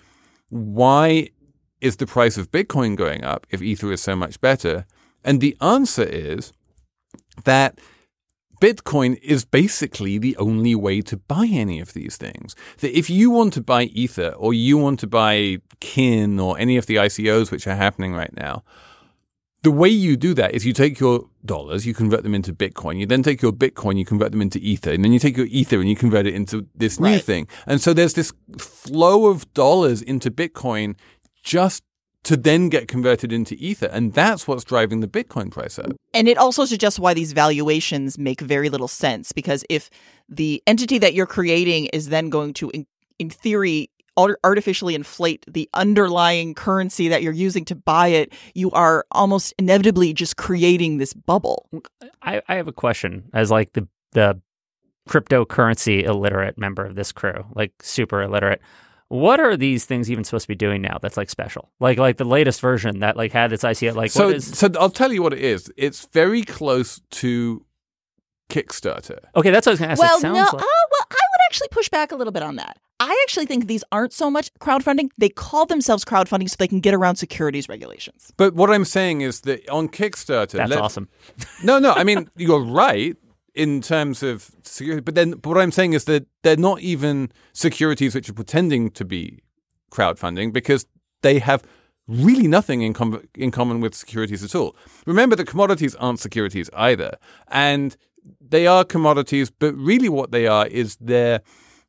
why is the price of Bitcoin going up if Ether is so much better? And the answer is that Bitcoin is basically the only way to buy any of these things. That if you want to buy Ether or you want to buy Kin or any of the I C Os which are happening right now, the way you do that is you take your dollars, you convert them into Bitcoin. You then take your Bitcoin, you convert them into Ether. And then you take your Ether and you convert it into this new Right. thing. And so there's this flow of dollars into Bitcoin just to then get converted into Ether. And that's what's driving the Bitcoin price up. And it also suggests why these valuations make very little sense, because if the entity that you're creating is then going to, in, in theory, art- artificially inflate the underlying currency that you're using to buy it, you are almost inevitably just creating this bubble. I, I have a question as like the the cryptocurrency illiterate member of this crew, like super illiterate. What are these things even supposed to be doing now that's like special? Like like the latest version that like had its I C O, like So, what is so I'll tell you what it is. It's very close to Kickstarter. Okay, that's what I was going to ask. Well, it sounds no. like... Oh, well, I would actually push back a little bit on that. I actually think these aren't so much crowdfunding. They call themselves crowdfunding so they can get around securities regulations. But what I'm saying is that on Kickstarter... That's let- awesome. No, no, I mean, you're right in terms of security. But then but what I'm saying is that they're not even securities which are pretending to be crowdfunding because they have really nothing in, com- in common with securities at all. Remember that commodities aren't securities either. And they are commodities, but really what they are is they're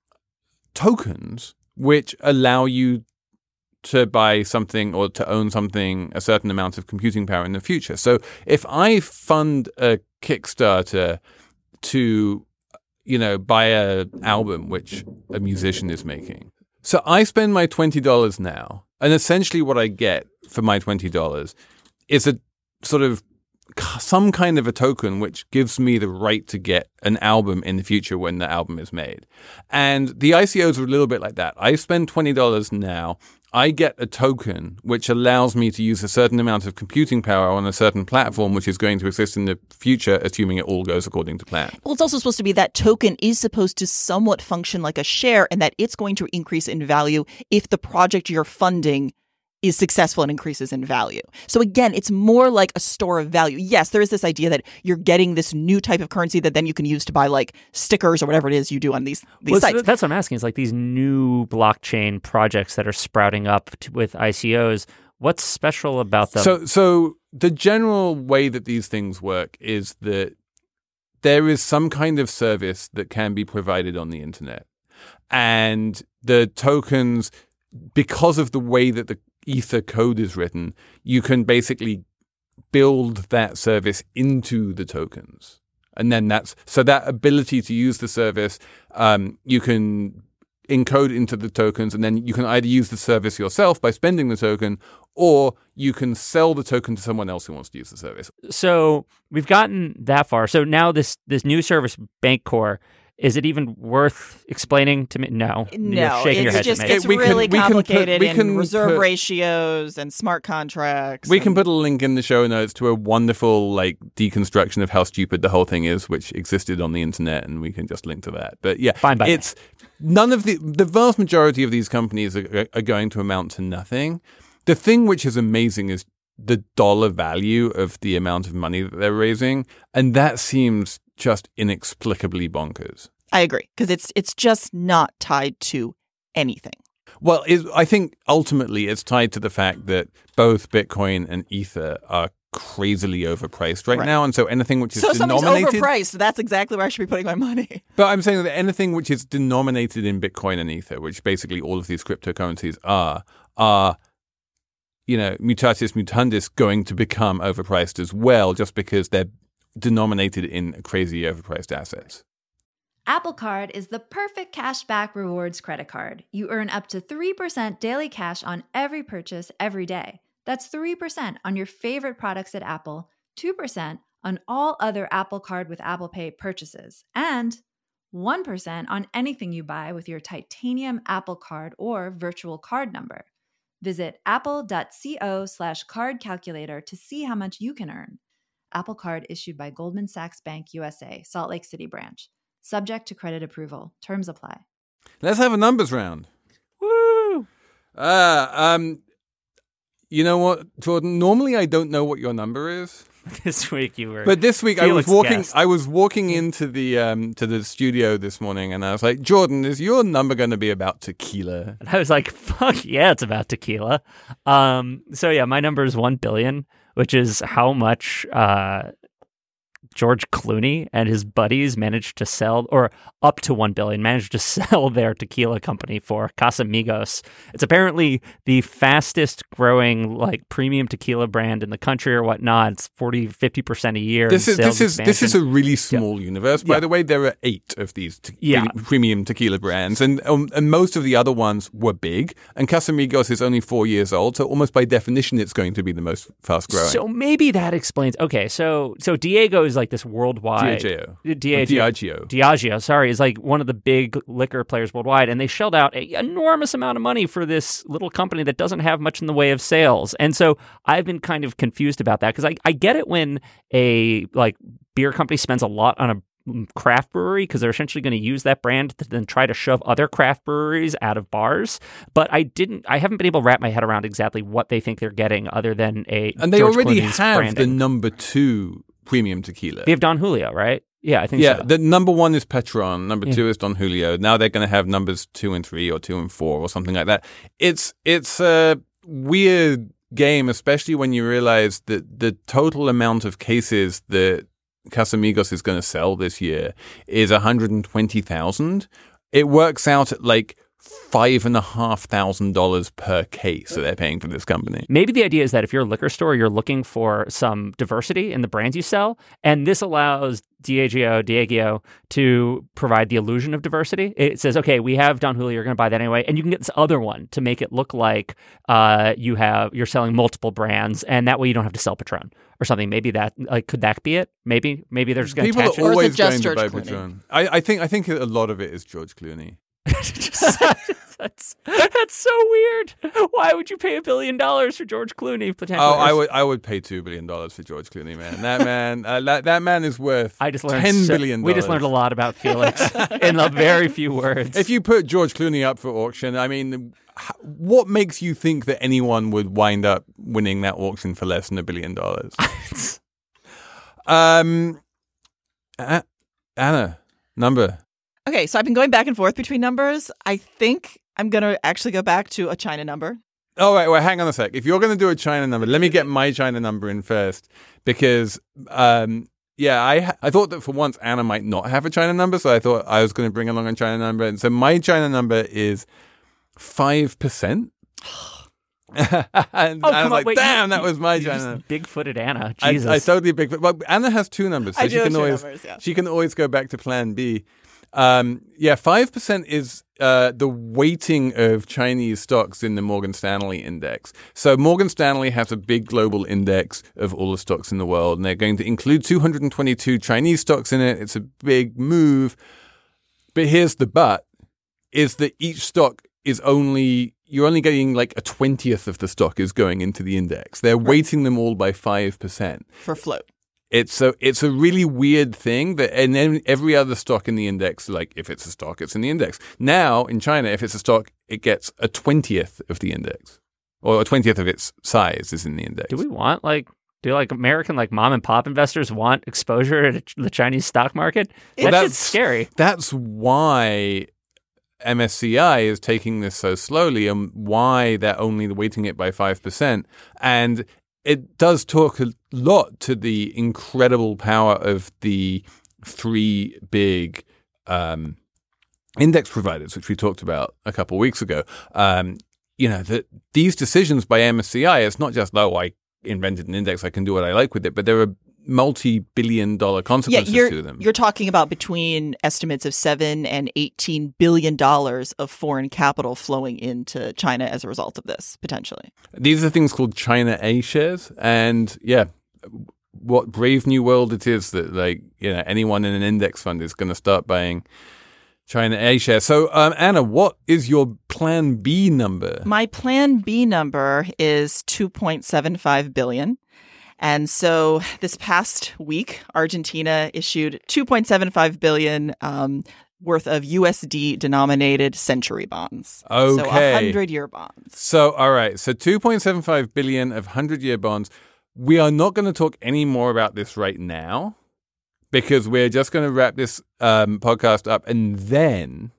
tokens which allow you to buy something or to own something, a certain amount of computing power in the future. So if I fund a Kickstarter to, you know, buy an album which a musician is making, so I spend my twenty dollars now, and essentially what I get for my twenty dollars is a sort of some kind of a token which gives me the right to get an album in the future when the album is made. And the I C Os are a little bit like that. I spend twenty dollars now. I get a token which allows me to use a certain amount of computing power on a certain platform which is going to exist in the future, assuming it all goes according to plan. Well, it's also supposed to be that token is supposed to somewhat function like a share and that it's going to increase in value if the project you're funding is successful and increases in value. So again, it's more like a store of value. Yes, there is this idea that you're getting this new type of currency that then you can use to buy like stickers or whatever it is you do on these, these well, sites. So that's what I'm asking. Is like these new blockchain projects that are sprouting up to, with I C Os. What's special about them? So, so the general way that these things work is that there is some kind of service that can be provided on the internet. And the tokens, because of the way that the Ether code is written, you can basically build that service into the tokens. And then that's, so that ability to use the service, um, you can encode into the tokens, and then you can either use the service yourself by spending the token, or you can sell the token to someone else who wants to use the service. So we've gotten that far. So now this this new service, BankCore, is it even worth explaining to me? No. No, You're shaking your it's head just to me. it's We can- really we can put- complicated we in can reserve put- ratios and smart contracts. We and- can put a link in the show notes to a wonderful like deconstruction of how stupid the whole thing is, which existed on the internet, and we can just link to that. But yeah, Fine by me. it's none of the the vast majority of these companies are, are going to amount to nothing. The thing which is amazing is the dollar value of the amount of money that they're raising, and that seems just inexplicably bonkers. I agree, because it's it's just not tied to anything. Well, it, I think ultimately it's tied to the fact that both Bitcoin and Ether are crazily overpriced right, Right. now, and so anything which is So something's denominated. overpriced. That's exactly where I should be putting my money. But I'm saying that anything which is denominated in Bitcoin and Ether, which basically all of these cryptocurrencies are, are, you know, mutatis mutandis going to become overpriced as well, just because they're denominated in crazy overpriced assets. Apple Card is the perfect cashback rewards credit card. You earn up to three percent daily cash on every purchase every day. That's three percent on your favorite products at Apple, two percent on all other Apple Card with Apple Pay purchases, and one percent on anything you buy with your titanium Apple Card or virtual card number. Visit apple.co slash card calculator to see how much you can earn. Apple Card issued by Goldman Sachs Bank U S A, Salt Lake City branch. Subject to credit approval. Terms apply. Let's have a numbers round. Woo! Uh, um, you know what, Jordan? Normally I don't know what your number is. This week you were. But this week I was Felix walking. guessed. I was walking into the um to the studio this morning, and I was like, "Jordan, is your number going to be about tequila?" And I was like, fuck yeah, it's about tequila. Um, so yeah, my number is one billion, which is how much uh, George Clooney and his buddies managed to sell, or up to one billion, managed to sell their tequila company for, Casamigos. It's apparently the fastest growing like premium tequila brand in the country or whatnot. It's forty, fifty percent a year. This in is sales this is this is a expansion. really small universe. By Yeah. the way, there are eight of these te- Yeah. pre- premium tequila brands, and um, and most of the other ones were big. And Casamigos is only four years old, so almost by definition, it's going to be the most fast growing. So maybe that explains. Okay, so so Diego is like this worldwide. Diageo. Diageo. Diageo. Diageo, sorry, is like one of the big liquor players worldwide, and they shelled out an enormous amount of money for this little company that doesn't have much in the way of sales. And so I've been kind of confused about that because I, I get it when a like beer company spends a lot on a craft brewery because they're essentially going to use that brand to then try to shove other craft breweries out of bars. But I didn't, I haven't been able to wrap my head around exactly what they think they're getting other than a And they George already Clooney's have branding. the number two premium tequila. They have Don Julio, right? Yeah, I think yeah, so. the number one is Petron, number Yeah. two is Don Julio. Now they're going to have numbers two and three or two and four or something like that. It's it's a weird game, especially when you realize that the total amount of cases that Casamigos is going to sell this year is one hundred twenty thousand. It works out at like five and a half thousand dollars per case that they're paying for this company. Maybe the idea is that if you're a liquor store, you're looking for some diversity in the brands you sell, and this allows Diageo, Diageo to provide the illusion of diversity. It says, okay, we have Don Julio, you're going to buy that anyway, and you can get this other one to make it look like uh, you have you're selling multiple brands, and that way you don't have to sell Patron or something. Maybe that like could that be it? Maybe maybe they're just going to People attach are it. Or is it always just going to buy George Clooney? Patron. I, I think I think a lot of it is George Clooney. that's that's so weird. Why would you pay a billion dollars for George Clooney potentially? Oh, I would I would pay two billion dollars for George Clooney, man. That man, uh, that that man is worth I just learned ten so- billion. We just learned a lot about Felix in a very few words. If you put George Clooney up for auction, I mean, h- what makes you think that anyone would wind up winning that auction for less than a billion dollars? um, A- Anna, number. Okay, so I've been going back and forth between numbers. I think I'm going to actually go back to a China number. Oh, wait, wait, hang on a sec. If you're going to do a China number, let me get my China number in first because, um, yeah, I ha- I thought that for once Anna might not have a China number, so I thought I was going to bring along a China number. And so my China number is five percent. and Oh, I come was on, like, wait, damn, you- that was my you China just number. big-footed Anna. I, Jesus. I totally big. But Anna has two numbers, so I she do have can two always numbers, yeah. she can always go back to Plan B. Um, yeah, five percent is uh, the weighting of Chinese stocks in the Morgan Stanley index. So Morgan Stanley has a big global index of all the stocks in the world, and they're going to include two hundred twenty-two Chinese stocks in it. It's a big move. But here's the but, is that each stock is only, you're only getting like a twentieth of the stock is going into the index. They're weighting them all by five percent. For float. It's a, it's a really weird thing that, and then every other stock in the index, like if it's a stock, it's in the index. Now in China, if it's a stock, it gets a twentieth of the index, or a twentieth of its size is in the index. Do we want like do like American like mom and pop investors want exposure to the Chinese stock market? Well, That shit's scary. That's why M S C I is taking this so slowly, and why they're only weighting it by five percent. And it does talk a lot to the incredible power of the three big um, index providers, which we talked about a couple of weeks ago. Um, you know, that these decisions by M S C I, it's not just, oh, I invented an index, I can do what I like with it, but there are multi-billion dollar Yeah, consequences you're, to them. you're talking about between estimates of seven and eighteen billion dollars of foreign capital flowing into China as a result of this, potentially. These are things called China A shares. And yeah, what brave new world it is that, like, you know, anyone in an index fund is going to start buying China A shares. So, um, Anna, what is your Plan B number? My Plan B number is two point seven five billion dollars. And so this past week, Argentina issued two point seven five billion dollars um, worth of U S D denominated century bonds. So Okay. one hundred year bonds. So, all right. So two point seven five billion dollars of one hundred-year bonds. We are not going to talk any more about this right now because we're just going to wrap this um, podcast up. And then,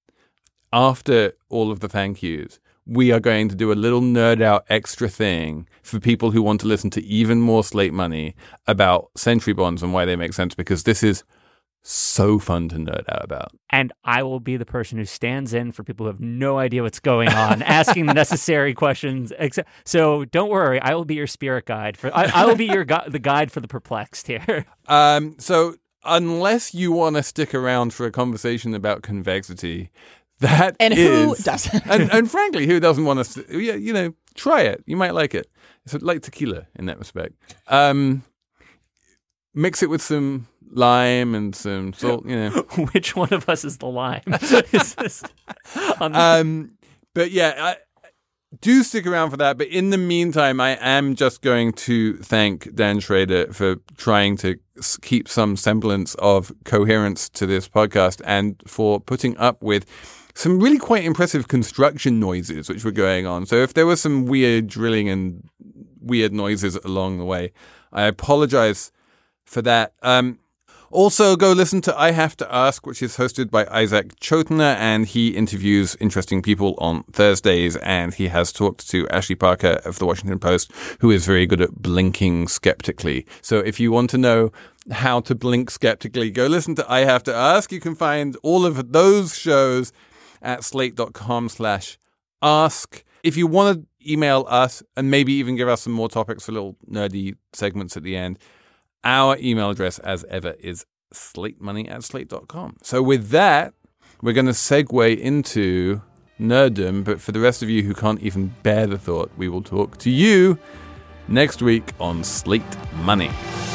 after all of the thank yous, we are going to do a little nerd out extra thing for people who want to listen to even more Slate Money about century bonds and why they make sense, because this is so fun to nerd out about. And I will be the person who stands in for people who have no idea what's going on, asking the necessary questions. Except, so don't worry, I will be your spirit guide. For I, I will be your gu- the guide for the perplexed here. Um, so unless you want to stick around for a conversation about convexity, that And is, who doesn't? and, and frankly, who doesn't want to? Yeah, you know, try it. You might like it. It's like tequila in that respect. Um, mix it with some lime and some salt. You know. Which one of us is the lime? Is this on the- Um, but yeah, I, do stick around for that. But in the meantime, I am just going to thank Dan Schrader for trying to keep some semblance of coherence to this podcast and for putting up with some really quite impressive construction noises which were going on. So if there was some weird drilling and weird noises along the way, I apologize for that. Um, Also, go listen to I Have to Ask, which is hosted by Isaac Chotiner, and he interviews interesting people on Thursdays, and he has talked to Ashley Parker of The Washington Post, who is very good at blinking skeptically. So if you want to know how to blink skeptically, go listen to I Have to Ask. You can find all of those shows at slate.com slash ask. If you want to email us and maybe even give us some more topics for little nerdy segments at the end, our email address, as ever, is slatemoney at slate dot com. So with that, we're going to segue into nerddom. But for the rest of you who can't even bear the thought, we will talk to you next week on Slate Money.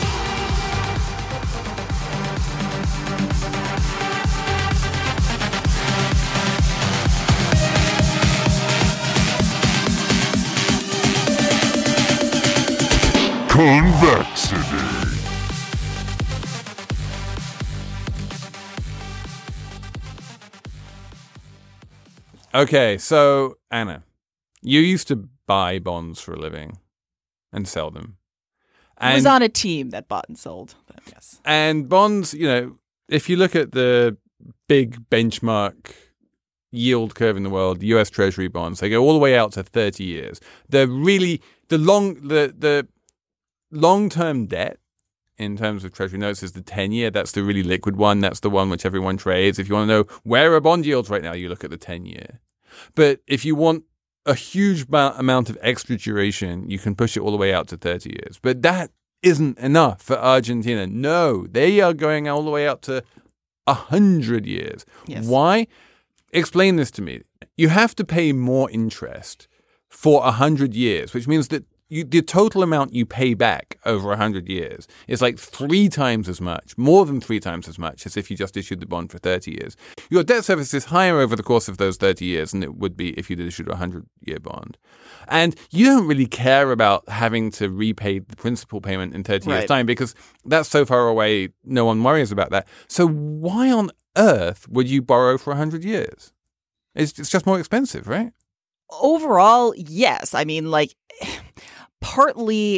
Convexity. Okay, so Anna, you used to buy bonds for a living and sell them. And, I was on a team that bought and sold, but yes. And bonds, you know, if you look at the big benchmark yield curve in the world, U S Treasury bonds, they go all the way out to thirty years. They're really the long the the long-term debt in terms of Treasury notes is the ten-year. That's the really liquid one. That's the one which everyone trades. If you want to know where are bond yields right now, you look at the ten-year. But if you want a huge amount of extra duration, you can push it all the way out to thirty years. But that isn't enough for Argentina. No, they are going all the way out to one hundred years. Yes. Why? Explain this to me. You have to pay more interest for one hundred years, which means that You, the total amount you pay back over one hundred years is like three times as much, more than three times as much as if you just issued the bond for thirty years. Your debt service is higher over the course of those thirty years than it would be if you'd issued a one hundred-year bond. And you don't really care about having to repay the principal payment in thirty right. years' time because that's so far away, no one worries about that. So why on earth would you borrow for one hundred years? It's, it's just more expensive, right? Overall, yes. I mean, like... Partly,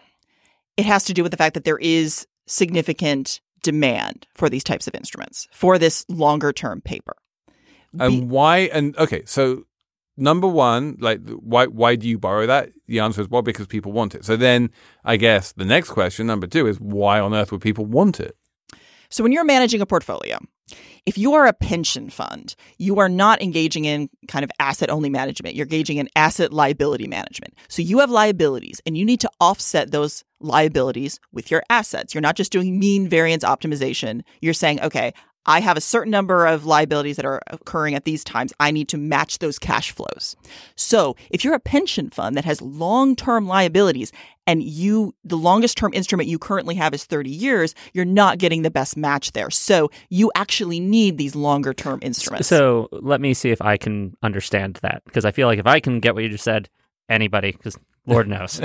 it has to do with the fact that there is significant demand for these types of instruments, for this longer-term paper. And Be- why? And okay, so number one, like, why why do you borrow that? The answer is, well, because people want it. So then, I guess the next question, number two, is why on earth would people want it? So when you're managing a portfolio, if you are a pension fund, you are not engaging in kind of asset-only management. You're engaging in asset liability management. So you have liabilities, and you need to offset those liabilities with your assets. You're not just doing mean variance optimization. You're saying, okay, I have a certain number of liabilities that are occurring at these times. I need to match those cash flows. So if you're a pension fund that has long-term liabilities and you, the longest term instrument you currently have is thirty years, you're not getting the best match there. So you actually need these longer term instruments. So let me see if I can understand that, because I feel like if I can get what you just said, anybody, because Lord knows.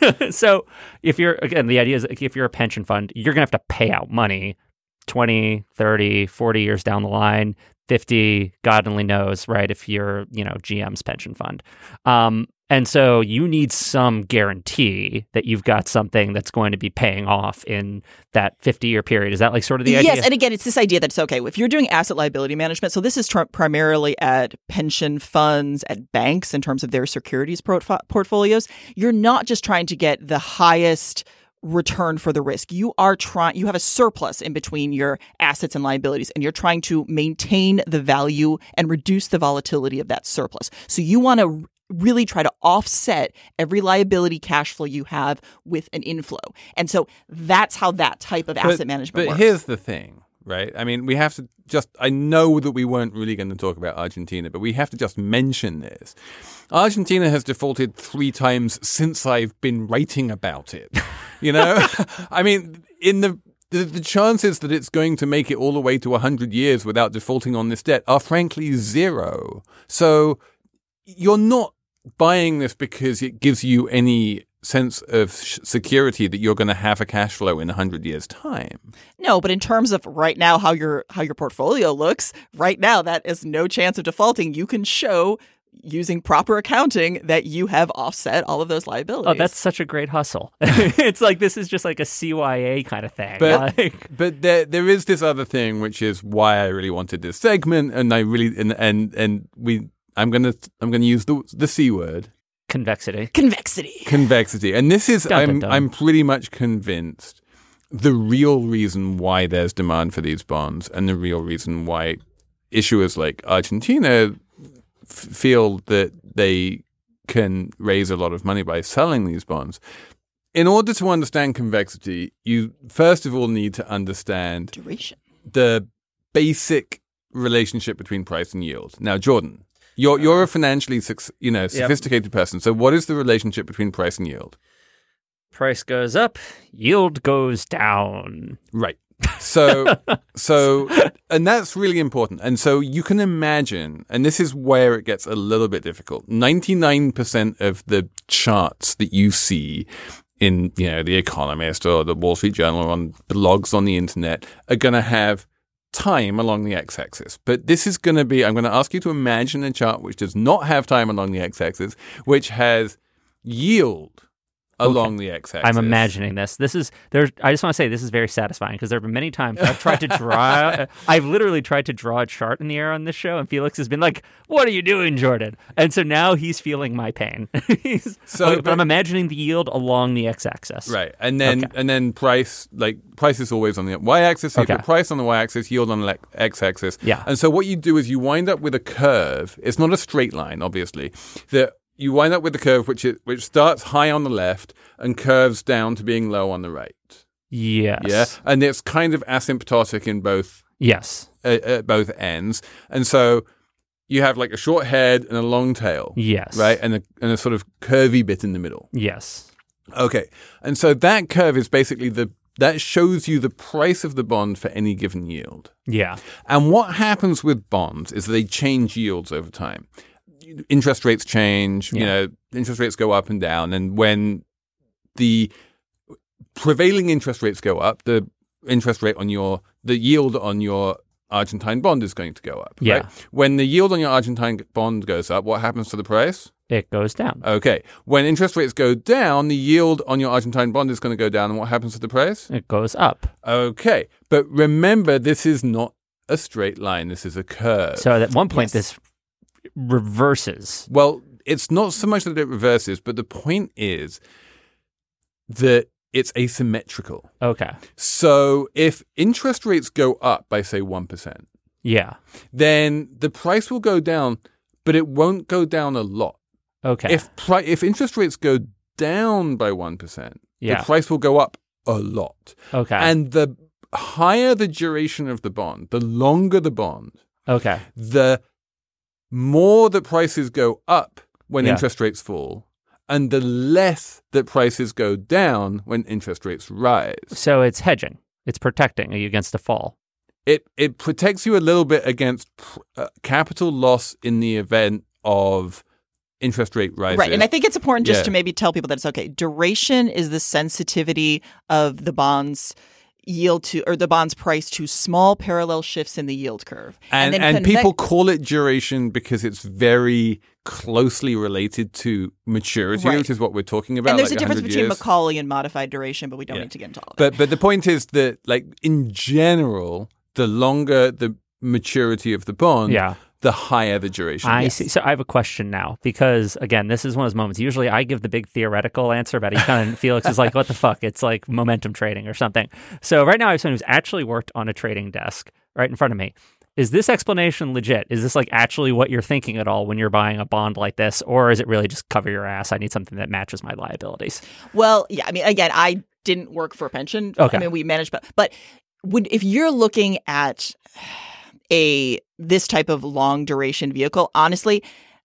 So if you're, again, the idea is if you're a pension fund, you're going to have to pay out money twenty, thirty, forty years down the line, fifty, God only knows, right, if you're, you know, G M's pension fund. Um, and so you need some guarantee that you've got something that's going to be paying off in that fifty-year period. Is that like sort of the idea? Yes, and again, it's this idea that it's okay. If you're doing asset liability management, so this is tr- primarily at pension funds, at banks in terms of their securities portf- portfolios, you're not just trying to get the highest return for the risk. You are trying, you have a surplus in between your assets and liabilities, and you're trying to maintain the value and reduce the volatility of that surplus. So you want to really try to offset every liability cash flow you have with an inflow. And so that's how that type of asset but, management but works. But here's the thing, right? I mean, we have to just, I know that we weren't really going to talk about Argentina, but we have to just mention this. Argentina has defaulted three times since I've been writing about it. You know, I mean, in the, the the chances that it's going to make it all the way to one hundred years without defaulting on this debt are frankly zero. So you're not buying this because it gives you any sense of sh- security that you're going to have a cash flow in one hundred years' time. No, but in terms of right now how your how your portfolio looks, right now that is no chance of defaulting. You can show using proper accounting that you have offset all of those liabilities. Oh, that's such a great hustle. It's like this is just like a C Y A kind of thing. But like... but there there is this other thing, which is why I really wanted this segment, and I really and and, and we I'm gonna I'm gonna use the the C word. Convexity. Convexity. Convexity. And this is, Dun, dun, I'm dun. I'm pretty much convinced, the real reason why there's demand for these bonds and the real reason why issuers like Argentina f- feel that they can raise a lot of money by selling these bonds. In order to understand convexity, you first of all need to understand Duration. the basic relationship between price and yield. Now, Jordan, You're you're a financially you know sophisticated person. So what is the relationship between price and yield? Price goes up, yield goes down. Right. So so and that's really important. And so you can imagine, and this is where it gets a little bit difficult. ninety-nine percent of the charts that you see in, you know, The Economist or the Wall Street Journal or on blogs on the internet are going to have time along the x-axis. But this is going to be, I'm going to ask you to imagine a chart which does not have time along the x-axis, which has yield along Okay. the x-axis. I'm imagining this. This is there. I just want to say this is very satisfying because there have been many times I've tried to draw. I've literally tried to draw a chart in the air on this show, and Felix has been like, "What are you doing, Jordan?" And so now he's feeling my pain. he's, So, okay, but, but- I'm imagining the yield along the x-axis. Right. And then Okay. and then price, like price is always on the y-axis. So you Okay. put price on the y-axis, yield on the le- x-axis. Yeah. And so what you do is you wind up with a curve. It's not a straight line, obviously. That you wind up with a curve which is, which starts high on the left and curves down to being low on the right. Yes. Yeah. And it's kind of asymptotic in both Yes. uh, at both ends. And so you have like a short head and a long tail. Yes. Right? And a and a sort of curvy bit in the middle. Yes. Okay. And so that curve is basically the that shows you the price of the bond for any given yield. Yeah. And what happens with bonds is they change yields over time. Interest rates change, you Yeah. know, interest rates go up and down. And when the prevailing interest rates go up, the interest rate on your, the yield on your Argentine bond is going to go up. Yeah. Right? When the yield on your Argentine bond goes up, what happens to the price? It goes down. Okay. When interest rates go down, the yield on your Argentine bond is going to go down. And what happens to the price? It goes up. Okay. But remember, this is not a straight line. This is a curve. So at one point, Yes. this reverses. Well, it's not so much that it reverses, but the point is that it's asymmetrical. Okay. So if interest rates go up by, say, one percent, Yeah. then the price will go down, but it won't go down a lot. Okay. If pri- if interest rates go down by one percent, Yeah. the price will go up a lot. okay. And the higher the duration of the bond, the longer the bond, okay. the more that prices go up when Yeah. interest rates fall, and the less that prices go down when interest rates rise. So it's hedging. It's protecting you against a fall. It it protects you a little bit against pr- uh, capital loss in the event of interest rate rises. Right. And I think it's important just Yeah. to maybe tell people that it's okay. Duration is the sensitivity of the bond's yield to, or the bond's price to small parallel shifts in the yield curve. And, then and conve- people call it duration because it's very closely related to maturity, Right. which is what we're talking about. And there's like a difference one hundred between years. Macaulay and modified duration, but we don't Yeah. need to get into all of that. But but the point is that, like, in general, the longer the maturity of the bond, Yeah. the higher the duration. I see. So I have a question now because, again, this is one of those moments. Usually I give the big theoretical answer about econ, and Felix is like, what the fuck? It's like momentum trading or something. So right now I have someone who's actually worked on a trading desk right in front of me. Is this explanation legit? Is this like actually what you're thinking at all when you're buying a bond like this? Or is it really just cover your ass? I need something that matches my liabilities. Well, yeah, I mean, again, I didn't work for a pension. Okay. I mean, we managed, but, but would, if you're looking at a this type of long duration vehicle, honestly,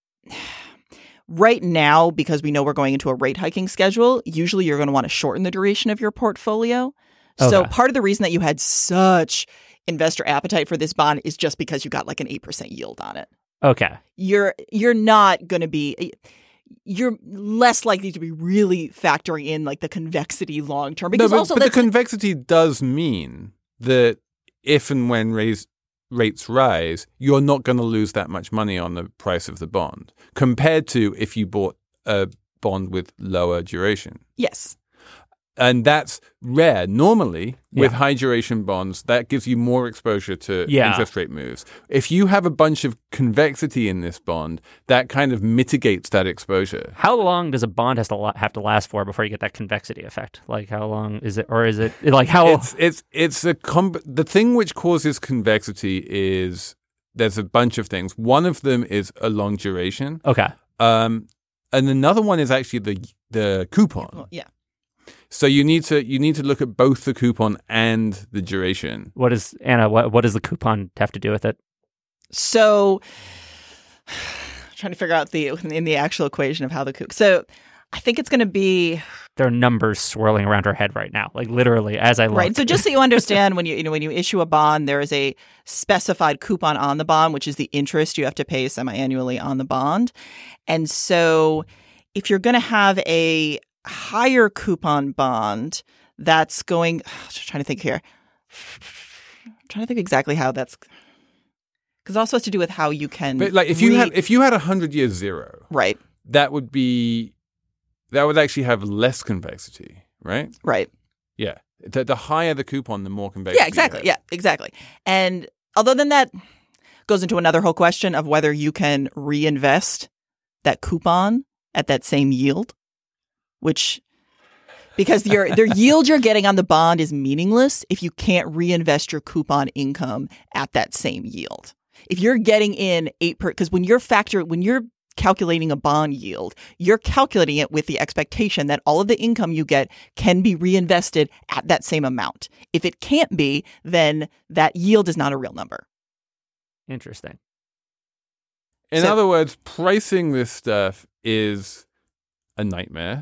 right now, because we know we're going into a rate hiking schedule, usually you're going to want to shorten the duration of your portfolio. So Okay. part of the reason that you had such investor appetite for this bond is just because you got like an eight percent yield on it. Okay. You're you're not going to be you're less likely to be really factoring in like the convexity long term. Because no, but, also but the that's convexity does mean that if and when raise, rates rise, you're not going to lose that much money on the price of the bond compared to if you bought a bond with lower duration. yes. And that's rare. Normally, with Yeah. high duration bonds, that gives you more exposure to Yeah. interest rate moves. If you have a bunch of convexity in this bond, that kind of mitigates that exposure. How long does a bond has to la- have to last for before you get that convexity effect? Like how long is it, or is it like how? It's it's it's a com- the thing which causes convexity is there's a bunch of things. One of them is a long duration, Okay. um, and another one is actually the the coupon. Well, yeah. So you need to you need to look at both the coupon and the duration. What is Anna? What what does the coupon have to do with it? So trying to figure out the in the actual equation of how the coup. So I think it's going to be There are numbers swirling around her head right now, like literally as I look. right. So just so you understand, when you you know when you issue a bond, there is a specified coupon on the bond, which is the interest you have to pay semi-annually on the bond. And so if you're going to have a higher coupon bond, that's going. Just trying to think here. I'm trying to think exactly how that's. Because it also has to do with how you can. But like if you re- had if you had a hundred year zero, right, that would be that would actually have less convexity, right? right. Yeah. The, the higher the coupon, the more convexity. Yeah, exactly. you have. Yeah, exactly. And although then that goes into another whole question of whether you can reinvest that coupon at that same yield, which because your the yield you're getting on the bond is meaningless if you can't reinvest your coupon income at that same yield. If you're getting in eight per because when you're factor when you're calculating a bond yield, you're calculating it with the expectation that all of the income you get can be reinvested at that same amount. If it can't be, then that yield is not a real number. Interesting. In So- other words, pricing this stuff is a nightmare.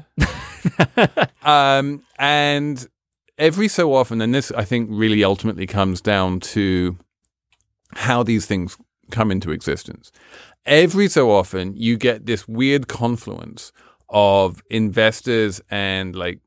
um, and every so often, and this I think really ultimately comes down to how these things come into existence. Every so often, you get this weird confluence of investors and like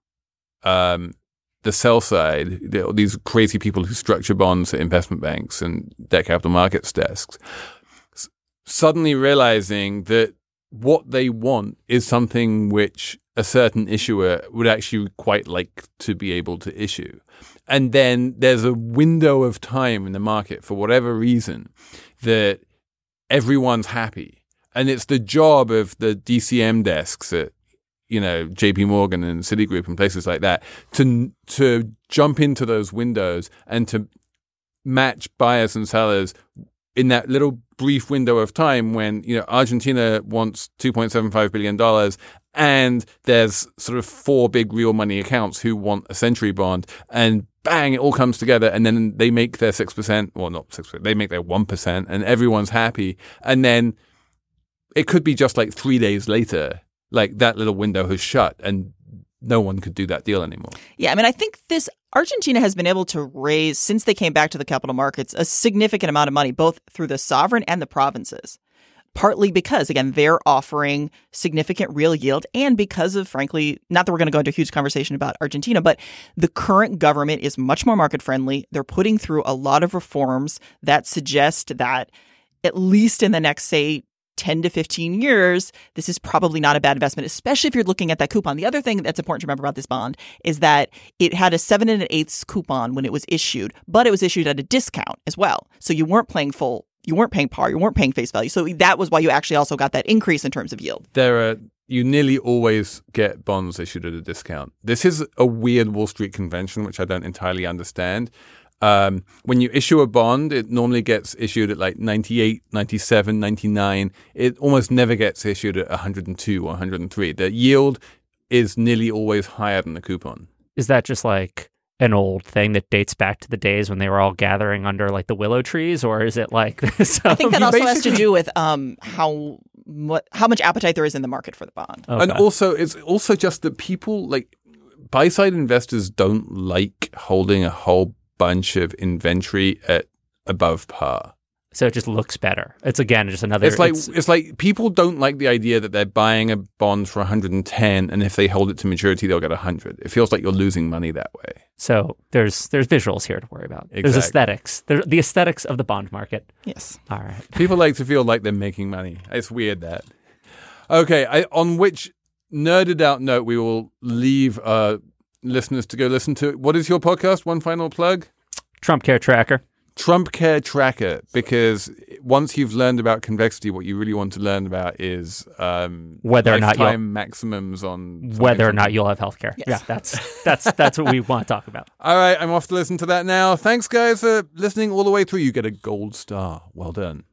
um, the sell side, the, these crazy people who structure bonds at investment banks and debt capital markets desks, s- suddenly realizing that what they want is something which a certain issuer would actually quite like to be able to issue. And then there's a window of time in the market for whatever reason that everyone's happy. And it's the job of the D C M desks at, you know, J P Morgan and Citigroup and places like that to to jump into those windows and to match buyers and sellers in that little brief window of time when, you know, Argentina wants two point seven five billion dollars and there's sort of four big real money accounts who want a century bond, and bang, it all comes together, and then they make their six percent, well, not six percent, they make their one percent, and everyone's happy. And then it could be just like three days later, like that little window has shut and no one could do that deal anymore. Yeah, I mean, I think this Argentina has been able to raise, since they came back to the capital markets, a significant amount of money, both through the sovereign and the provinces. Partly because, again, they're offering significant real yield, and because of, frankly, not that we're going to go into a huge conversation about Argentina, but the current government is much more market friendly. They're putting through a lot of reforms that suggest that at least in the next, say, ten to fifteen years, this is probably not a bad investment, especially if you're looking at that coupon. The other thing that's important to remember about this bond is that it had a seven and an eighths coupon when it was issued, but it was issued at a discount as well. So you weren't paying full, you weren't paying par, you weren't paying face value. So that was why you actually also got that increase in terms of yield. There are, you nearly always get bonds issued at a discount. This is a weird Wall Street convention, which I don't entirely understand. Um, when you issue a bond, it normally gets issued at like ninety-eight, ninety-seven, ninety-nine. It almost never gets issued at one hundred two or one hundred three. The yield is nearly always higher than the coupon. Is that just like an old thing that dates back to the days when they were all gathering under like the willow trees, or is it like this? I think that you also has to basically- do with um, how what how much appetite there is in the market for the bond. Okay. And also, it's also just that people, like buy-side investors, don't like holding a whole bunch of inventory at above par. So it just looks better. It's again just another. It's like it's, it's like people don't like the idea that they're buying a bond for one hundred ten, and if they hold it to maturity, they'll get one hundred. It feels like you're losing money that way. So there's there's visuals here to worry about. Exactly. There's aesthetics. There's the aesthetics of the bond market. Yes. All right. People like to feel like they're making money. It's weird that. Okay, I, on which nerded out note, we will leave uh, listeners to go listen to. What is your podcast? One final plug. Trump Care Tracker. Trump Care Tracker, because once you've learned about convexity, what you really want to learn about is um, whether or not you'll, maximums on whether or not you'll have healthcare. Yes. Yeah, that's that's that's what we want to talk about. All right, I'm off to listen to that now. Thanks, guys, for listening all the way through. You get a gold star. Well done.